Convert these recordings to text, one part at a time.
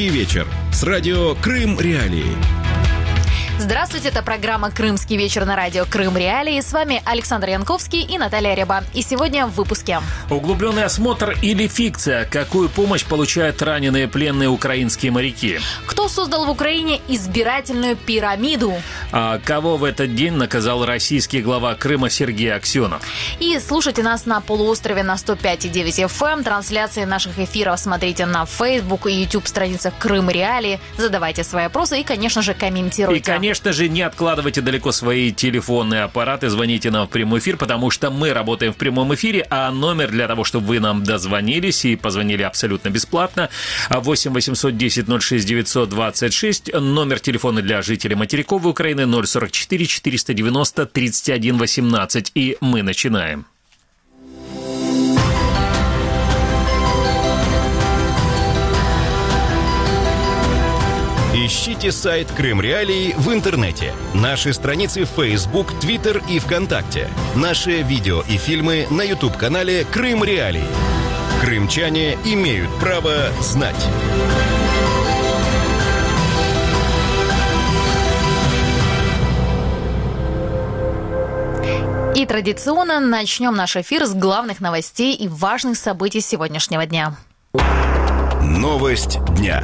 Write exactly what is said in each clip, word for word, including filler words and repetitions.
«Крымский вечер» с радио «Крым Реалии». Здравствуйте, это программа «Крымский вечер» на радио «Крым Реалии». С вами Александр Янковский и Наталья Реба. И сегодня в выпуске. Углубленный осмотр или фикция? Какую помощь получают раненые пленные украинские моряки? Кто создал в Украине избирательную пирамиду? А кого в этот день наказал российский глава Крыма Сергей Аксенов? И слушайте нас на полуострове на сто пять и девять эф эм. Трансляции наших эфиров смотрите на Facebook и YouTube страницах «Крым Реалии». Задавайте свои вопросы и, конечно же, комментируйте. И, конечно, Конечно же, не откладывайте далеко свои телефонные аппараты, звоните нам в прямой эфир, потому что мы работаем в прямом эфире, а номер для того, чтобы вы нам дозвонились и позвонили абсолютно бесплатно, восемь восемьсот десять ноль шесть девятьсот двадцать шесть, номер телефона для жителей материковой Украины ноль сорок четыре четыреста девяносто тридцать один восемнадцать. И мы начинаем. Ищите сайт «Крым Реалии» в интернете, наши страницы в Facebook, Twitter и ВКонтакте, наши видео и фильмы на YouTube-канале «Крым Реалии». Крымчане имеют право знать. И традиционно начнем наш эфир с главных новостей и важных событий сегодняшнего дня. Новость дня.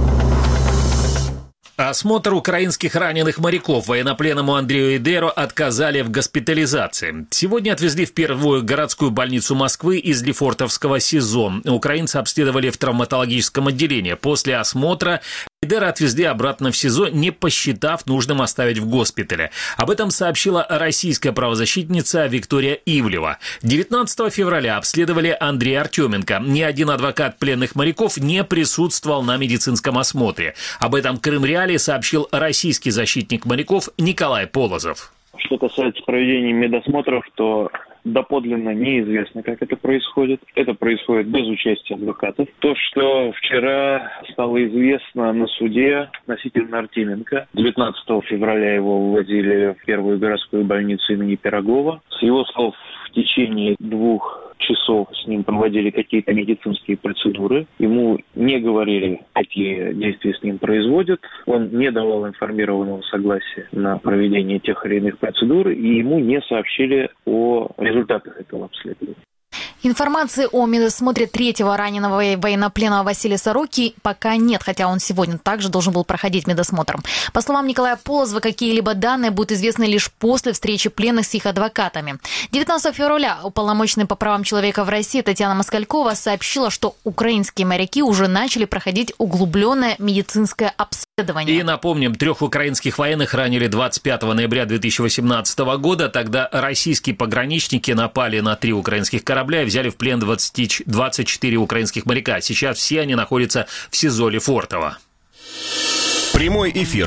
Осмотр украинских раненых моряков. Военнопленному Андрею Идеро отказали в госпитализации. Сегодня отвезли в первую городскую больницу Москвы из Лефортовского СИЗО. Украинца обследовали в травматологическом отделении. После осмотра Идеро отвезли обратно в СИЗО, не посчитав нужным оставить в госпитале. Об этом сообщила российская правозащитница Виктория Ивлева. девятнадцатого февраля обследовали Андрея Артеменко. Ни один адвокат пленных моряков не присутствовал на медицинском осмотре. Об этом Крым Реалии сообщил российский защитник моряков Николай Полозов. Что касается проведения медосмотров, то доподлинно неизвестно, как это происходит. Это происходит без участия адвокатов. То, что вчера стало известно на суде относительно Артеменко, девятнадцатого февраля его вывозили в первую городскую больницу имени Пирогова. С его слов, в течение двух часов с ним проводили какие-то медицинские процедуры. Ему не говорили, какие действия с ним производят. Он не давал информированного согласия на проведение тех или иных процедур, и ему не сообщили о результатах этого обследования. Информации о медосмотре третьего раненого военнопленного Василия Сороки пока нет, хотя он сегодня также должен был проходить медосмотр. По словам Николая Полозова, какие-либо данные будут известны лишь после встречи пленных с их адвокатами. девятнадцатого февраля уполномоченная по правам человека в России Татьяна Москалькова сообщила, что украинские моряки уже начали проходить углубленное медицинское обследование. И напомним, трех украинских военных ранили двадцать пятого ноября две тысячи восемнадцатого года. Тогда российские пограничники напали на три украинских корабля и взяли в плен двадцать, двадцать четыре украинских моряка. Сейчас все они находятся в СИЗО Лефортово. Прямой эфир.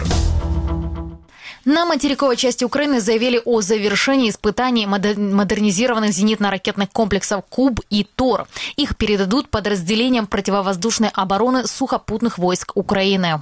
На материковой части Украины заявили о завершении испытаний модернизированных зенитно-ракетных комплексов «Куб» и «Тор». Их передадут подразделениям противовоздушной обороны сухопутных войск Украины.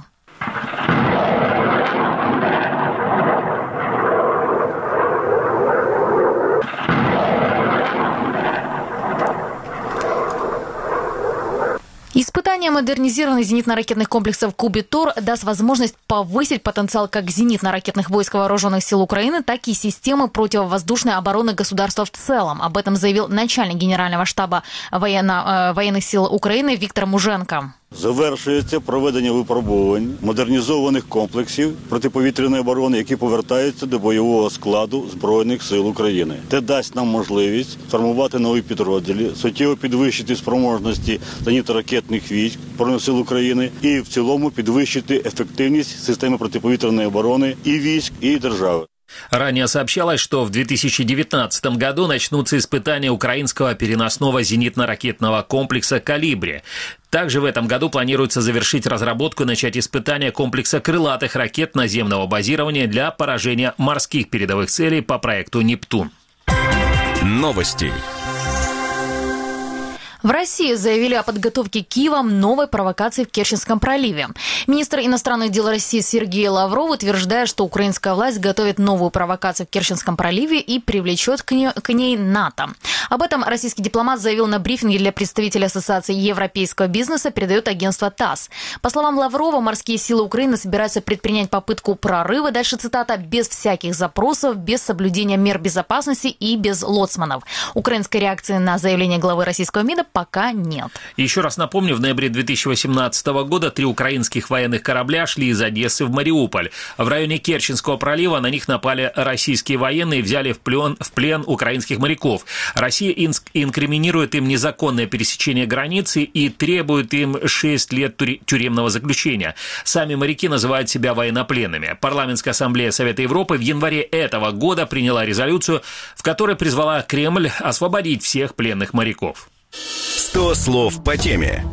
Испытание модернизированных зенитно-ракетных комплексов «Куб» и «Тор» даст возможность повысить потенциал как зенитно-ракетных войск Вооруженных сил Украины, так и системы противовоздушной обороны государства в целом. Об этом заявил начальник Генерального штаба военно, э, военных сил України Віктор Муженко. Завершується проведення випробувань модернізованих комплексів протиповітряної оборони, які повертаються до бойового складу Збройних сил України. Це дасть нам можливість формувати нові підрозділи, суттєво підвищити спроможності зенітно-ракетних військ Збройних сил України і в цілому підвищити ефективність системи протиповітряної оборони і військ, і держави. Ранее сообщалось, что в две тысячи девятнадцатом году начнутся испытания украинского переносного зенитно-ракетного комплекса «Калибри». Также в этом году планируется завершить разработку и начать испытания комплекса крылатых ракет наземного базирования для поражения морских передовых целей по проекту «Нептун». Новости. В России заявили о подготовке Киевом новой провокации в Керченском проливе. Министр иностранных дел России Сергей Лавров утверждает, что украинская власть готовит новую провокацию в Керченском проливе и привлечет к ней, к ней НАТО. Об этом российский дипломат заявил на брифинге для представителей Ассоциации европейского бизнеса, передает агентство ТАСС. По словам Лаврова, морские силы Украины собираются предпринять попытку прорыва, дальше цитата, без всяких запросов, без соблюдения мер безопасности и без лоцманов. Украинской реакции на заявление главы российского МИДа пока нет. Еще раз напомню, в ноябре две тысячи восемнадцатого года три украинских военных корабля шли из Одессы в Мариуполь. В районе Керченского пролива на них напали российские военные и взяли в плен, в плен украинских моряков. Россия инкриминирует им незаконное пересечение границы и требует им шесть лет тюремного заключения. Сами моряки называют себя военнопленными. Парламентская ассамблея Совета Европы в январе этого года приняла резолюцию, в которой призвала Кремль освободить всех пленных моряков. сто слов по теме.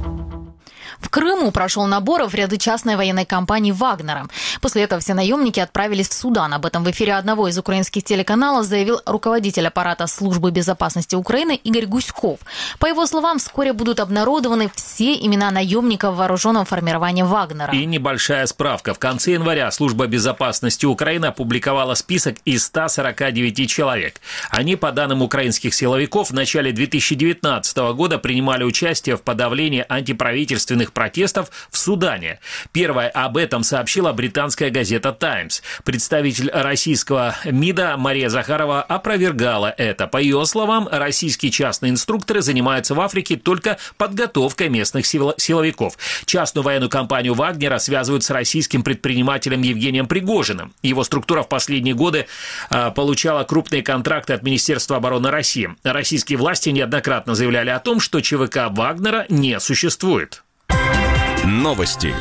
В Крыму прошел набор в ряды частной военной компании «Вагнера». После этого все наемники отправились в Судан. Об этом в эфире одного из украинских телеканалов заявил руководитель аппарата Службы безопасности Украины Игорь Гуськов. По его словам, вскоре будут обнародованы все имена наемников вооруженного формирования «Вагнера». И небольшая справка. В конце января Служба безопасности Украины опубликовала список из ста сорока девяти человек. Они, по данным украинских силовиков, в начале две тысячи девятнадцатого года принимали участие в подавлении антиправительственных протестов в Судане. Первая об этом сообщила британская газета «Таймс». Представитель российского МИДа Мария Захарова опровергала это. По ее словам, российские частные инструкторы занимаются в Африке только подготовкой местных силовиков. Частную военную компанию «Вагнера» связывают с российским предпринимателем Евгением Пригожиным. Его структура в последние годы а, получала крупные контракты от Министерства обороны России. Российские власти неоднократно заявляли о том, что ЧВК «Вагнера» не существует. Новости.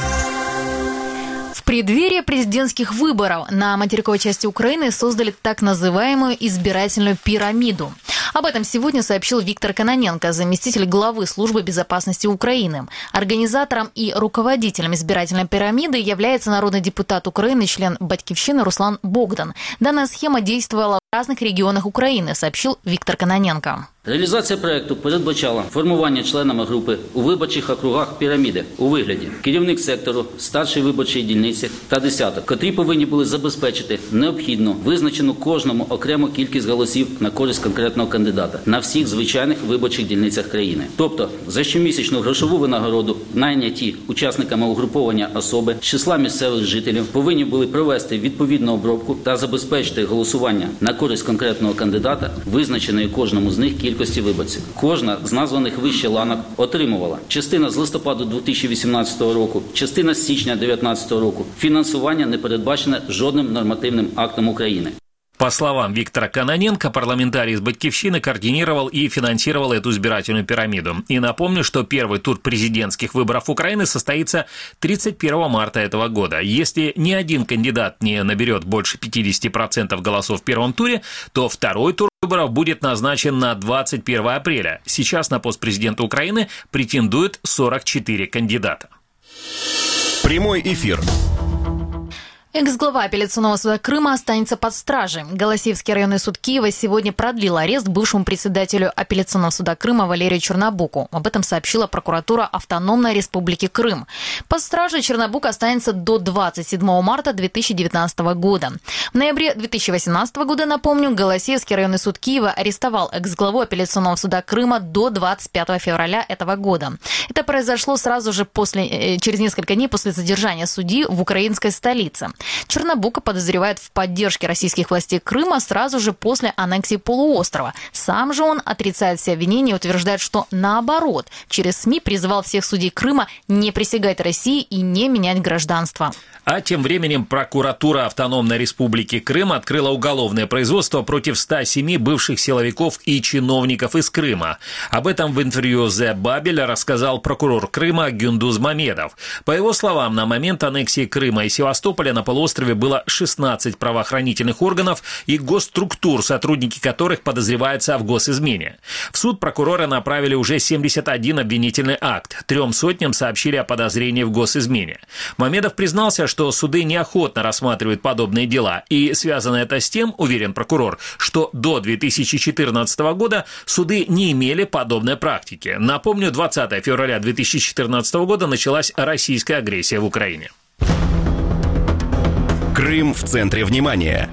В преддверии президентских выборов на материковой части Украины создали так называемую избирательную пирамиду. Об этом сегодня сообщил Виктор Кононенко, заместитель главы Службы безопасности Украины. Организатором и руководителем избирательной пирамиды является народный депутат Украины, член «Батьківщини» Руслан Богдан. Данная схема действовала в разных регионах Украины, сообщил Виктор Кононенко. Реалізація проєкту передбачала формування членами групи у виборчих округах піраміди у вигляді керівник сектору, старший виборчої дільниці та десяток, котрі повинні були забезпечити необхідну, визначену кожному окрему кількість голосів на користь конкретного кандидата на всіх звичайних виборчих дільницях країни. Тобто, за щомісячну грошову винагороду найняті учасниками угруповання особи з числа місцевих жителів повинні були провести відповідну обробку та забезпечити голосування на користь конкретного кандидата, визначеної кожному з них кількості виборців. Кожна з названих вище ланок отримувала частина з листопаду дві тисячі вісімнадцятого року, частина з січня дві тисячі дев'ятнадцятого року. Фінансування не передбачене жодним нормативним актом України. По словам Виктора Кононенко, парламентарий из «Батьківщины» координировал и финансировал эту избирательную пирамиду. И напомню, что первый тур президентских выборов Украины состоится тридцать первого марта этого года. Если ни один кандидат не наберет больше пятидесяти процентов голосов в первом туре, то второй тур выборов будет назначен на двадцать первого апреля. Сейчас на пост президента Украины претендует сорок четыре кандидата. Прямой эфир. Экс-глава апелляционного суда Крыма останется под стражей. Голосеевский районный суд Киева сегодня продлил арест бывшему председателю апелляционного суда Крыма Валерию Чернобуку. Об этом сообщила прокуратура Автономной Республики Крым. Под стражей Чернобук останется до двадцать седьмого марта две тысячи девятнадцатого года. В ноябре две тысячи восемнадцатого года, напомню, Голосеевский районный суд Киева арестовал экс-главу апелляционного суда Крыма до двадцать пятого февраля этого года. Это произошло сразу же после, через несколько дней после задержания судьи в украинской столице. Чернобука подозревают в поддержке российских властей Крыма сразу же после аннексии полуострова. Сам же он отрицает все обвинения и утверждает, что наоборот, через СМИ призывал всех судей Крыма не присягать России и не менять гражданство. А тем временем прокуратура Автономной Республики Крым открыла уголовное производство против ста семи бывших силовиков и чиновников из Крыма. Об этом в интервью «Зе Бабель» рассказал прокурор Крыма Гюндуз Мамедов. По его словам, на момент аннексии Крыма и Севастополя на полуострове было шестнадцать правоохранительных органов и госструктур, сотрудники которых подозреваются в госизмене. В суд прокуроры направили уже семьдесят один обвинительный акт. Трем сотням сообщили о подозрении в госизмене. Мамедов признался, что суды неохотно рассматривают подобные дела. И связано это с тем, уверен прокурор, что до две тысячи четырнадцатого года суды не имели подобной практики. Напомню, двадцатого февраля две тысячи четырнадцатого года началась российская агрессия в Украине. Крым в центре внимания.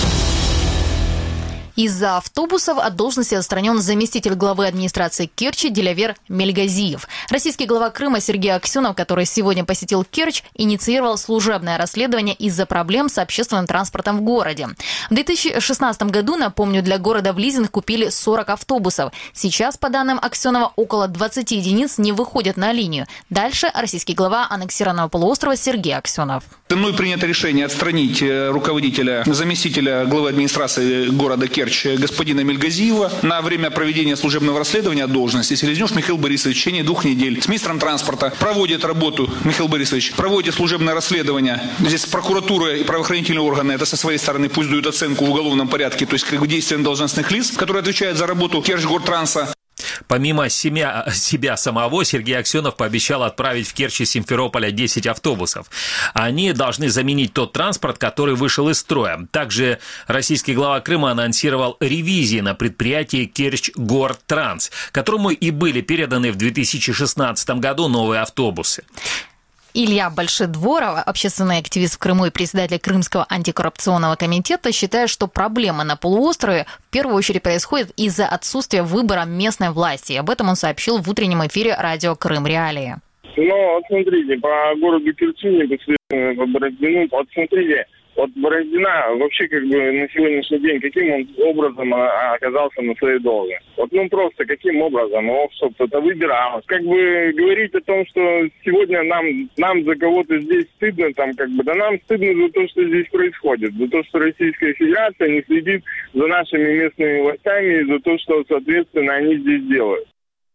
Из-за автобусов от должности отстранен заместитель главы администрации Керчи Дилявер Мельгазиев. Российский глава Крыма Сергей Аксенов, который сегодня посетил Керчь, инициировал служебное расследование из-за проблем с общественным транспортом в городе. В две тысячи шестнадцатом году, напомню, для города в лизинг купили сорок автобусов. Сейчас, по данным Аксенова, около двадцати единиц не выходят на линию. Дальше российский глава аннексированного полуострова Сергей Аксенов. Мной принято решение отстранить руководителя, заместителя главы администрации города Керчь господина Мельгазиева на время проведения служебного расследования от должности. Селезнев Михаил Борисович в течение двух недель с министром транспорта проводит работу, Михаил Борисович, проводит служебное расследование. Здесь прокуратура и правоохранительные органы, это со своей стороны пусть дают оценку в уголовном порядке, то есть как действиям должностных лиц, которые отвечают за работу Керчь-Гортранса. Помимо себя, себя самого, Сергей Аксенов пообещал отправить в Керчь из Симферополя десять автобусов. Они должны заменить тот транспорт, который вышел из строя. Также российский глава Крыма анонсировал ревизии на предприятии Керчь-Гортранс, которому и были переданы в две тысячи шестнадцатом году новые автобусы. Илья Большедворов, общественный активист в Крыму и председатель Крымского антикоррупционного комитета, считает, что проблемы на полуострове в первую очередь происходят из-за отсутствия выбора местной власти. Об этом он сообщил в утреннем эфире радио «Крым Реалии». Ну, вот смотрите, по городу Керчи непосредственно по Бороздину, вот смотрите, вот Бороздина вообще как бы на сегодняшний день каким он образом оказался на своей должности? Вот ну просто каким образом? Ну, чтобы кто-то выбирал. Как бы говорить о том, что сегодня нам, нам за кого-то здесь стыдно, там как бы, да нам стыдно за то, что здесь происходит, за то, что Российская Федерация не следит за нашими местными властями и за то, что, соответственно, они здесь делают.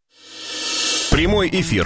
Прямой эфир.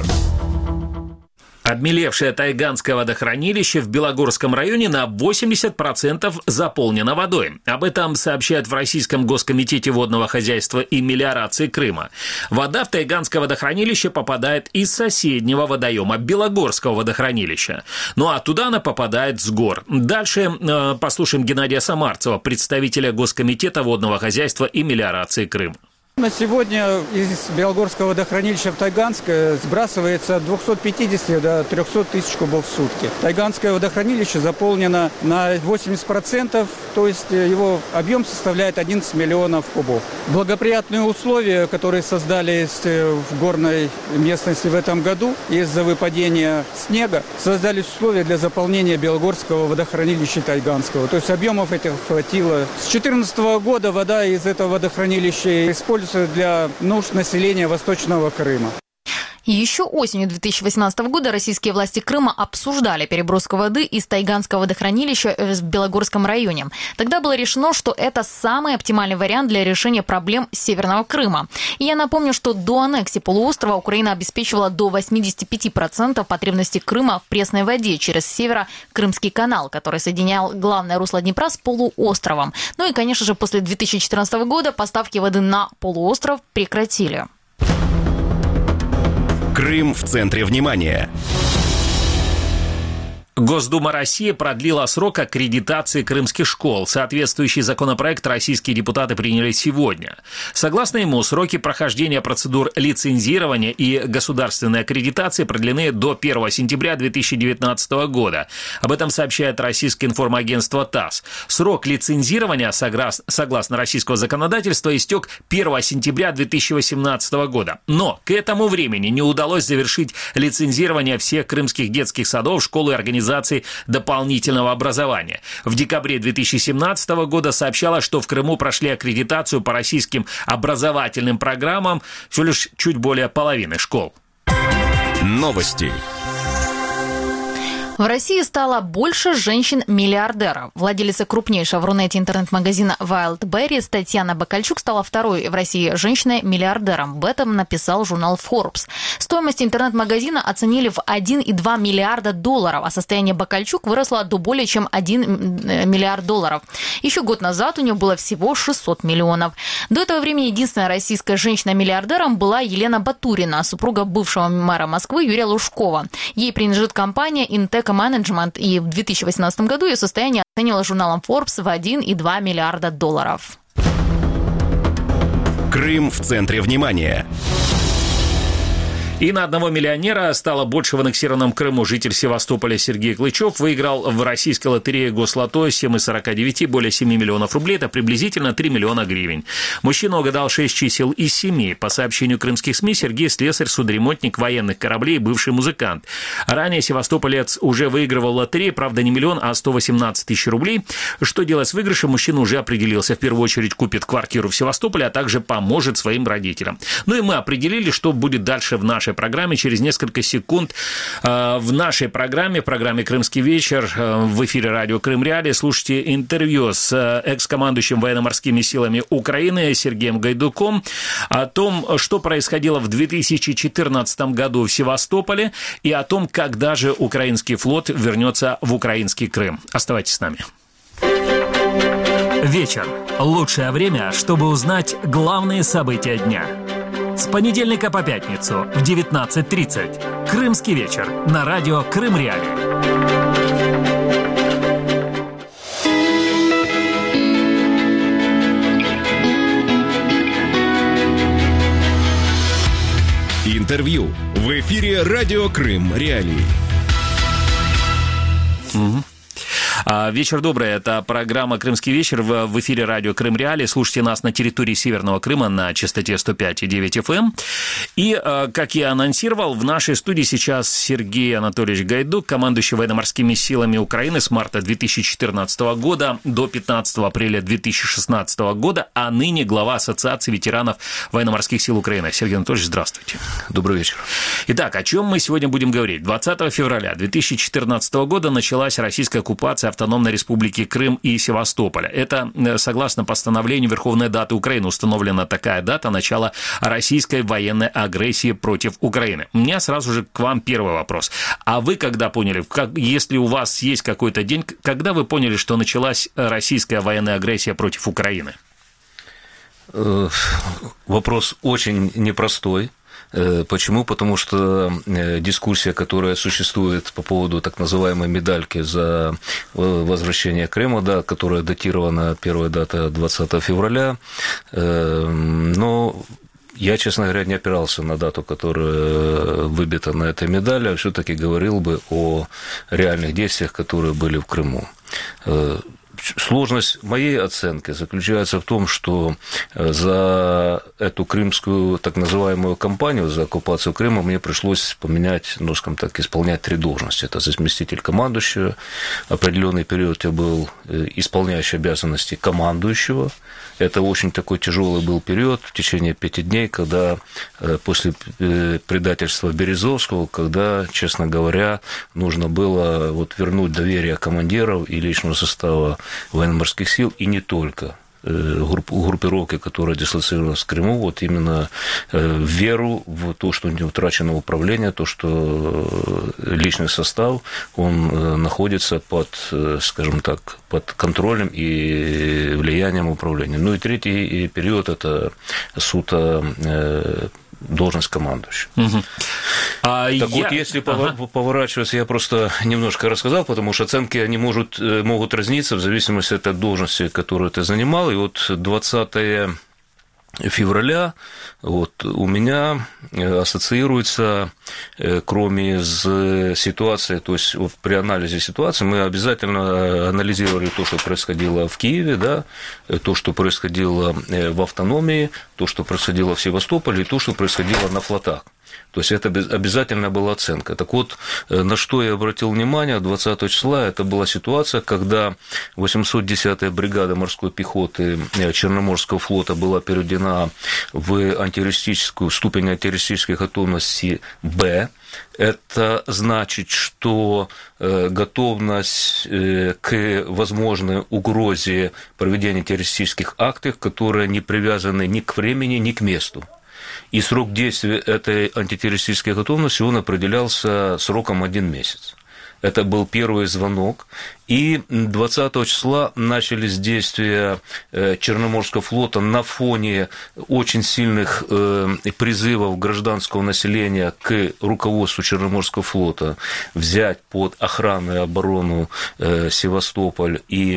Обмелевшее Тайганское водохранилище в Белогорском районе на восемьдесят процентов заполнено водой. Об этом сообщают в Российском госкомитете водного хозяйства и мелиорации Крыма. Вода в Тайганское водохранилище попадает из соседнего водоема Белогорского водохранилища. Ну а туда она попадает с гор. Дальше э, послушаем Геннадия Самарцева, представителя Госкомитета водного хозяйства и мелиорации Крыма. На сегодня из Белогорского водохранилища в Тайганское сбрасывается от двухсот пятидесяти до трехсот тысяч кубов в сутки. Тайганское водохранилище заполнено на восемьдесят процентов, то есть его объем составляет одиннадцать миллионов кубов. Благоприятные условия, которые создались в горной местности в этом году из-за выпадения снега, создались условия для заполнения Белогорского водохранилища Тайганского. То есть объемов этих хватило. С две тысячи четырнадцатого года вода из этого водохранилища используется для нужд населения Восточного Крыма. Еще осенью две тысячи восемнадцатого года российские власти Крыма обсуждали переброску воды из Тайганского водохранилища в Белогорском районе. Тогда было решено, что это самый оптимальный вариант для решения проблем Северного Крыма. И я напомню, что до аннексии полуострова Украина обеспечивала до восьмидесяти пяти процентов потребностей Крыма в пресной воде через Северо-Крымский канал, который соединял главное русло Днепра с полуостровом. Ну и, конечно же, после две тысячи четырнадцатого года поставки воды на полуостров прекратили. Крым в центре внимания. Госдума России продлила срок аккредитации крымских школ. Соответствующий законопроект российские депутаты приняли сегодня. Согласно ему, сроки прохождения процедур лицензирования и государственной аккредитации продлены до первого сентября две тысячи девятнадцатого года. Об этом сообщает российское информагентство ТАСС. Срок лицензирования, согласно российского законодательства, истек первого сентября две тысячи восемнадцатого года. Но к этому времени не удалось завершить лицензирование всех крымских детских садов, школ и организаций дополнительного образования. В декабре две тысячи семнадцатого года сообщалось, что в Крыму прошли аккредитацию по российским образовательным программам всего лишь чуть более половины школ. Новости. В России стало больше женщин-миллиардеров. Владелица крупнейшего в Рунете интернет-магазина Wildberries Татьяна Бакальчук стала второй в России женщиной-миллиардером. Об этом написал журнал Forbes. Стоимость интернет-магазина оценили в один и два миллиарда долларов, а состояние Бакальчук выросло до более чем один миллиард долларов. Еще год назад у нее было всего шестьсот миллионов. До этого времени единственной российской женщиной-миллиардером была Елена Батурина, супруга бывшего мэра Москвы Юрия Лужкова. Ей принадлежит компания Inteco Management, и в две тысячи восемнадцатом году ее состояние оценивалось журналом Forbes в один и два миллиарда долларов. Крым в центре внимания. И на одного миллионера стало больше в аннексированном Крыму. Житель Севастополя Сергей Клычев выиграл в российской лотерее Гослото семь из сорока девяти, более семи миллионов рублей. Это приблизительно три миллиона гривен. Мужчина угадал шесть чисел из семи. По сообщению крымских СМИ, Сергей слесарь, судоремонтник военных кораблей и бывший музыкант. Ранее севастополец уже выигрывал лотерею, правда не миллион, а сто восемнадцать тысяч рублей. Что делать с выигрышем, мужчина уже определился. В первую очередь купит квартиру в Севастополе, а также поможет своим родителям. Ну и мы определили, что будет дальше в нашей программе. Через несколько секунд э, в нашей программе, в программе «Крымский вечер», э, в эфире радио «Крым Реалии» слушайте интервью с э, экс-командующим военно-морскими силами Украины Сергеем Гайдуком о том, что происходило в две тысячи четырнадцатом году в Севастополе, и о том, когда же украинский флот вернется в украинский Крым. Оставайтесь с нами. Вечер. Лучшее время, чтобы узнать главные события дня. С понедельника по пятницу в девятнадцать тридцать. Крымский вечер на радио «Крым Реалии». Интервью в эфире радио «Крым Реалии». Угу. Вечер добрый, это программа «Крымский вечер» в эфире радио «Крым Реалии». Слушайте нас на территории Северного Крыма на частоте сто пять и девять эф эм. И, как я анонсировал, в нашей студии сейчас Сергей Анатольевич Гайдук, командующий военно-морскими силами Украины с марта две тысячи четырнадцатого года до пятнадцатого апреля две тысячи шестнадцатого года, а ныне глава Ассоциации ветеранов военно-морских сил Украины. Сергей Анатольевич, здравствуйте. Добрый вечер. Итак, о чем мы сегодня будем говорить? двадцатого февраля две тысячи четырнадцатого года началась российская оккупация автономной республики Крым и Севастополя. Это, согласно постановлению Верховной Даты Украины, установлена такая дата начала российской военной агрессии против Украины. У меня сразу же к вам первый вопрос. А вы когда поняли, как, если у вас есть какой-то день, когда вы поняли, что началась российская военная агрессия против Украины? Вопрос очень непростой. Почему? Потому что дискуссия, которая существует по поводу так называемой медальки за возвращение Крыма, да, которая датирована, первая дата двадцатого февраля, но я, честно говоря, не опирался на дату, которая выбита на этой медали, а все-таки говорил бы о реальных действиях, которые были в Крыму. Сложность моей оценки заключается в том, что за эту крымскую так называемую кампанию, за оккупацию Крыма, мне пришлось поменять, ну, скажем так, исполнять три должности. Это заместитель командующего, определенный период я был исполняющий обязанности командующего. Это очень такой тяжелый был период в течение пяти дней, когда после предательства Березовского, когда, честно говоря, нужно было вот вернуть доверие командиров и личного состава военно-морских сил, и не только группировки, которая дислоцировалась в Крыму, вот именно веру в то, что не утрачено управление, то, что личный состав, он находится под, скажем так, под контролем и влиянием управления. Ну и третий период – это суто должность командующего. Угу. А так я... вот, если ага. поворачиваться, я просто немножко рассказал, потому что оценки, они могут, могут разниться в зависимости от должности, которую ты занимал. И вот двадцатого февраля вот, у меня ассоциируется, кроме ситуации, то есть вот при анализе ситуации мы обязательно анализировали то, что происходило в Киеве, да, то, что происходило в автономии, то, что происходило в Севастополе, и то, что происходило на флотах. То есть это обязательно была оценка. Так вот, на что я обратил внимание, двадцатого числа это была ситуация, когда восемьсот десятая бригада морской пехоты Черноморского флота была переведена в антитеррористическую, ступень антитеррористической готовности Б. Это значит, что готовность к возможной угрозе проведения террористических актов, которые не привязаны ни к времени, ни к месту. И срок действия этой антитеррористической готовности, он определялся сроком один месяц. Это был первый звонок. И двадцатого числа начались действия Черноморского флота на фоне очень сильных призывов гражданского населения к руководству Черноморского флота взять под охрану и оборону Севастополь и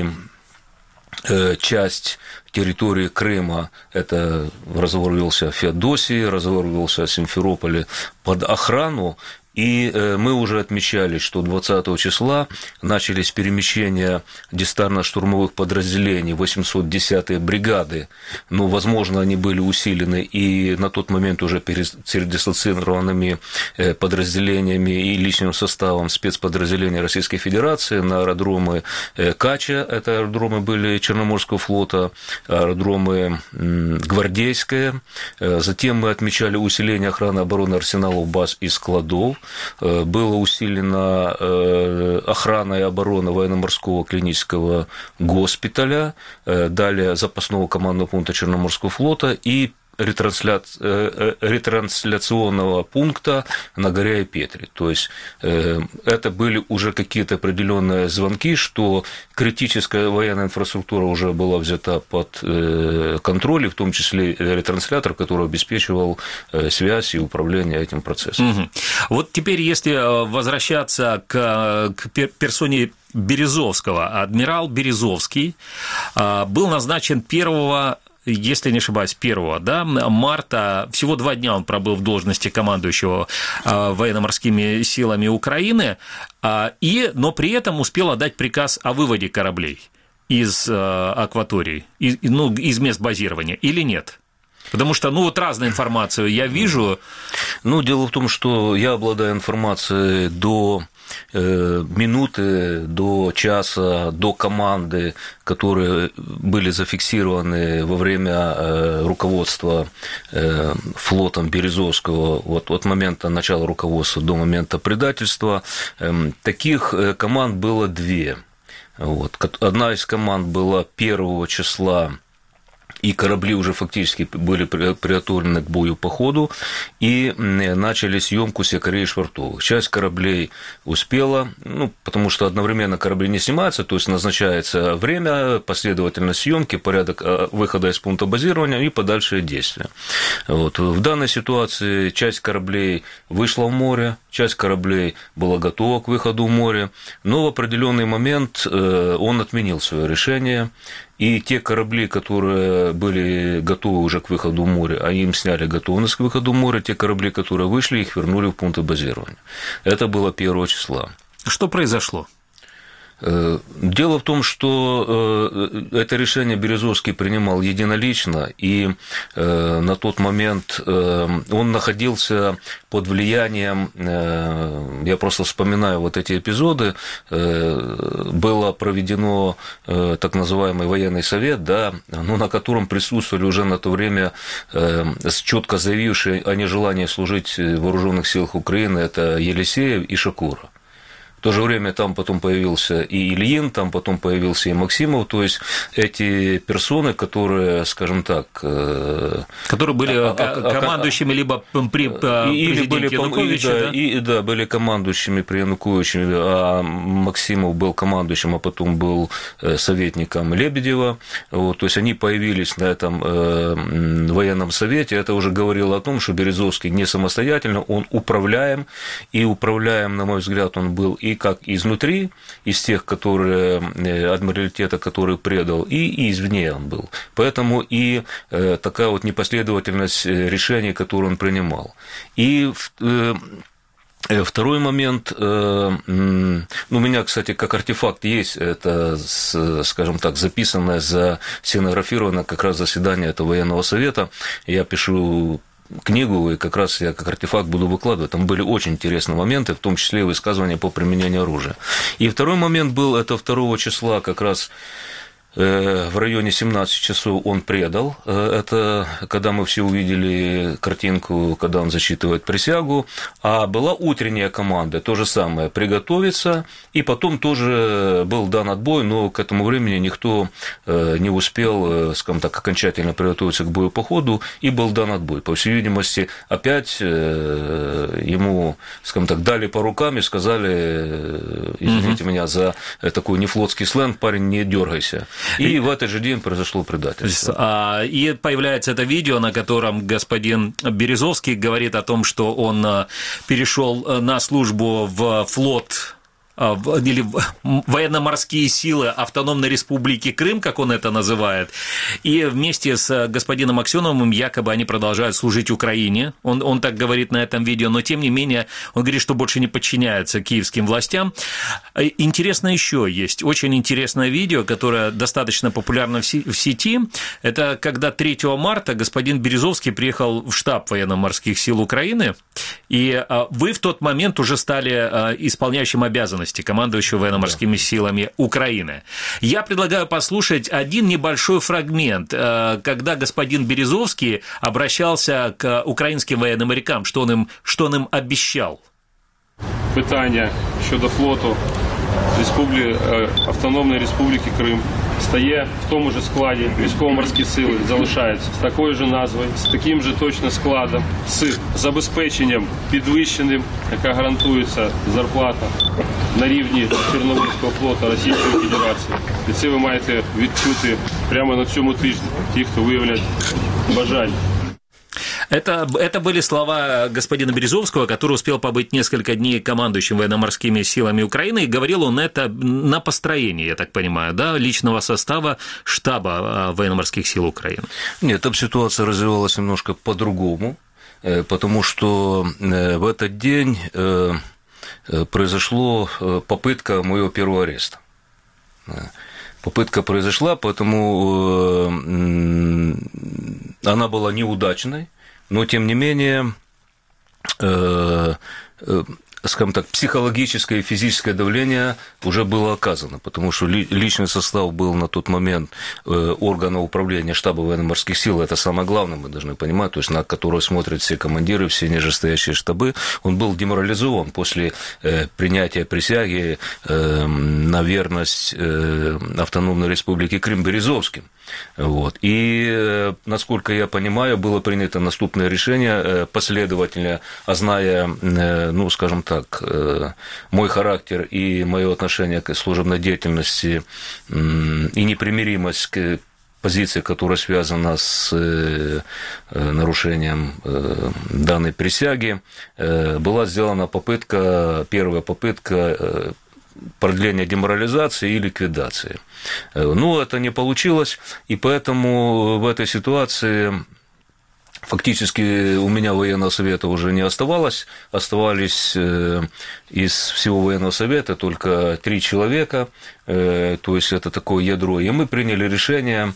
часть территории Крыма, это разговор велся о Феодосии, разговор велся о Симферополе, под охрану. И мы уже отмечали, что двадцатого числа начались перемещения десантно-штурмовых подразделений восемьсот десятой бригады. Но, возможно, они были усилены и на тот момент уже передислоцированными подразделениями и личным составом спецподразделений Российской Федерации на аэродромы Кача, это аэродромы были Черноморского флота, аэродромы Гвардейское. Затем мы отмечали усиление охраны обороны арсеналов, баз и складов. Была усилена охрана и оборона военно-морского клинического госпиталя, далее запасного командного пункта Черноморского флота и ретрансля... ретрансляционного пункта на горе Петри. То есть это были уже какие-то определенные звонки, что критическая военная инфраструктура уже была взята под контроль, в том числе ретранслятор, который обеспечивал связь и управление этим процессом. Угу. Вот теперь, если возвращаться к, к персоне Березовского, адмирал Березовский был назначен первого если не ошибаюсь, первого да, марта, всего два дня он пробыл в должности командующего военно-морскими силами Украины, и, но при этом успел отдать приказ о выводе кораблей из акватории, из, ну, из мест базирования, или нет? Потому что, ну, вот разную информацию я вижу. Ну, дело в том, что я обладаю информацией до минуты, до часа, до команды, которые были зафиксированы во время руководства флотом Березовского, вот от момента начала руководства до момента предательства. Таких команд было две. Вот. Одна из команд была первого числа, и корабли уже фактически были приготовлены к бою по ходу, и начали съемку с якорей швартовых. Часть кораблей успела, ну, потому что одновременно корабли не снимаются, то есть назначается время, последовательность съемки, порядок выхода из пункта базирования и подальшие действия. Вот. В данной ситуации часть кораблей вышла в море, часть кораблей была готова к выходу в море, но в определенный момент он отменил свое решение. И те корабли, которые были готовы уже к выходу в море, а им сняли готовность к выходу в море, те корабли, которые вышли, их вернули в пункты базирования. Это было первого числа. Что произошло? Дело в том, что это решение Березовский принимал единолично, и на тот момент он находился под влиянием, я просто вспоминаю вот эти эпизоды, было проведено так называемый военный совет, да, ну, на котором присутствовали уже на то время четко заявившие о нежелании служить в вооруженных силах Украины, это Елисеев и Шакура. В то же время там потом появился и Ильин, там потом появился и Максимов, то есть эти персоны, которые, скажем так... Которые были а, командующими а, либо при президенте были, Януковиче, и, да, да? И, да, были командующими при Януковиче, а Максимов был командующим, а потом был советником Лебедева, вот, то есть они появились на этом военном совете, это уже говорило о том, что Березовский не самостоятельно, он управляем, и управляем, на мой взгляд, он был и как изнутри, из тех, которые, адмиралитета, который предал, и извне он был. Поэтому и такая вот непоследовательность решений, которые он принимал. И второй момент, ну, у меня, кстати, как артефакт есть, это, скажем так, записанное, засценографировано как раз заседание этого военного совета, я пишу книгу, и как раз я как артефакт буду выкладывать. Там были очень интересные моменты, в том числе и высказывания по применению оружия. И второй момент был, это второго числа как раз в районе семнадцати часов он предал. Это когда мы все увидели картинку, когда он зачитывает присягу. А была утренняя команда, то же самое, приготовиться. И потом тоже был дан отбой, но к этому времени никто не успел, скажем так, окончательно приготовиться к боепоходу, и был дан отбой. По всей видимости, опять ему, скажем так, дали по рукам и сказали, извините угу. меня за такой нефлотский сленг, парень, не дергайся. И в этот же день произошло предательство. И появляется это видео, на котором господин Березовский говорит о том, что он перешел на службу в флот или военно-морские силы Автономной Республики Крым, как он это называет, и вместе с господином Аксеновым якобы они продолжают служить Украине, он, он так говорит на этом видео, но тем не менее он говорит, что больше не подчиняется киевским властям. Интересно еще есть, очень интересное видео, которое достаточно популярно в сети, это когда третьего марта господин Березовский приехал в штаб военно-морских сил Украины, и вы в тот момент уже стали исполняющим обязанности командующего военно-морскими да. силами Украины. Я предлагаю послушать один небольшой фрагмент, когда господин Березовский обращался к украинским военным морякам, что он им, что он им обещал. Питання щодо флоту Республі... Автономної Республіки Крим стає в тому ж складі, військово-морські сили залишаються з такою ж назвою, з таким же точно складом, з забезпеченням підвищеним, яка гарантується зарплата на рівні Чорноморського флоту Російської Федерації. І це ви маєте відчути прямо на цьому тижні, ті, хто виявлять бажання. Это, это были слова господина Березовского, который успел побыть несколько дней командующим военно-морскими силами Украины, и говорил он это на построении, я так понимаю, да, личного состава штаба военно-морских сил Украины. Нет, там ситуация развивалась немножко по-другому, потому что в этот день произошла попытка моего первого ареста. Попытка произошла, поэтому она была неудачной, но, тем не менее, скажем так, психологическое и физическое давление уже было оказано, потому что личный состав был на тот момент органа управления штаба военно-морских сил, это самое главное, мы должны понимать, то есть на которого смотрят все командиры, все нижестоящие штабы, он был деморализован после принятия присяги на верность Автономной Республике Крым Березовским. Вот. И, насколько я понимаю, было принято наступное решение последовательно, а зная, ну, скажем так, мой характер и мое отношение к служебной деятельности и непримиримость к позиции, которая связана с нарушением данной присяги, была сделана попытка, первая попытка продления деморализации и ликвидации. Но это не получилось, и поэтому в этой ситуации фактически у меня военного совета уже не оставалось, оставались из всего военного совета только три человека, то есть это такое ядро, и мы приняли решение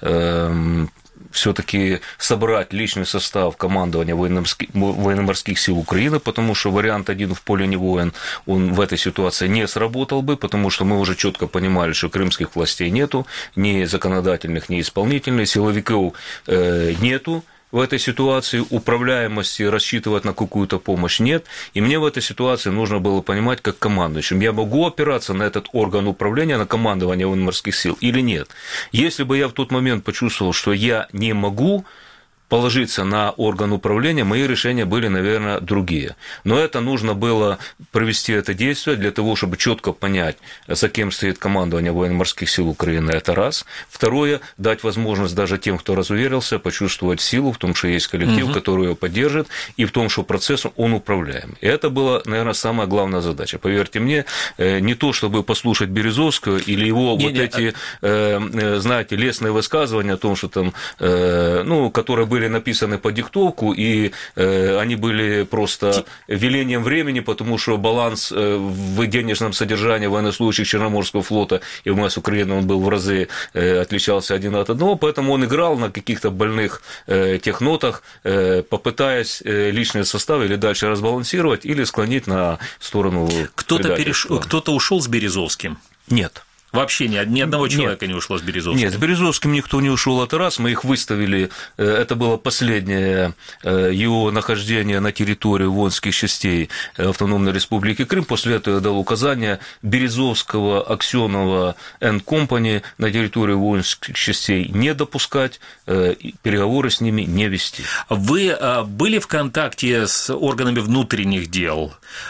все-таки собрать личный состав командования военно-морских сил Украины, потому что вариант один в поле не воин, он в этой ситуации не сработал бы, потому что мы уже четко понимали, что крымских властей нету, ни законодательных, ни исполнительных, силовиков нету. В этой ситуации управляемости, рассчитывать на какую-то помощь нет, и мне в этой ситуации нужно было понимать, как командующим, я могу опираться на этот орган управления, на командование военно-морских сил или нет. Если бы я в тот момент почувствовал, что я не могу положиться на орган управления, мои решения были, наверное, другие. Но это нужно было провести это действие для того, чтобы четко понять, за кем стоит командование военно-морских сил Украины, это раз. Второе, дать возможность даже тем, кто разуверился, почувствовать силу в том, что есть коллектив, угу. который его поддержит, и в том, что процесс, он управляем. И это была, наверное, самая главная задача. Поверьте мне, не то, чтобы послушать Березовского или его не, вот не, эти, а... знаете, лестные высказывания о том, что там, ну, которые были были написаны по диктовку, и они были просто велением времени, потому что баланс в денежном содержании военнослужащих Черноморского флота и ВМС Украины он был в разы отличался один от одного, поэтому он играл на каких-то больных тех нотах, попытаясь личный состав или дальше разбалансировать, или склонить на сторону кто-то, переш... кто-то ушел с Березовским? Нет. Вообще ни, ни одного человека Нет. не ушло с Березовским? Нет, с Березовским никто не ушел, это раз, мы их выставили, это было последнее его нахождение на территории воинских частей Автономной Республики Крым, после этого я дал указание Березовского, Аксенова энд Company на территорию воинских частей не допускать, переговоры с ними не вести. Вы были в контакте с органами внутренних дел,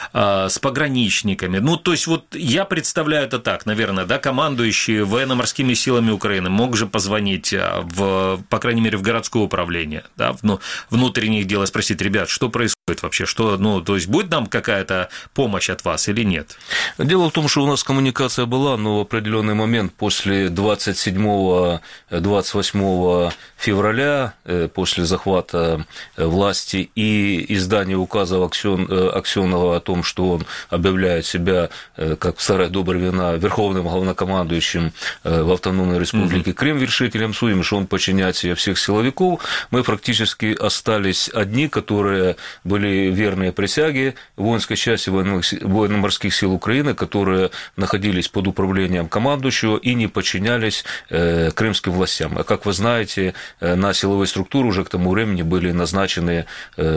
с пограничниками? Ну, то есть, вот я представляю это так, наверное, да, командующий военно-морскими силами Украины мог же позвонить, в, по крайней мере, в городское управление, да, в внутренних дел и спросить: ребят, что происходит вообще, что, ну, то есть, будет нам какая-то помощь от вас или нет? Дело в том, что у нас коммуникация была, но в определенный момент после двадцать седьмого — двадцать восьмого февраля, после захвата власти и издания указа Аксенова о том, что он объявляет себя, как в старое доброе времена, верховным главнокомандующим в Автономной Республике Крым, вершителем судеб, что он подчиняет себе всех силовиков, мы практически остались одни, которые были верные присяге воинской части военно-морских сил Украины, которые находились под управлением командующего и не подчинялись крымским властям. А как вы знаете, на силовые структуры уже к тому времени были назначены,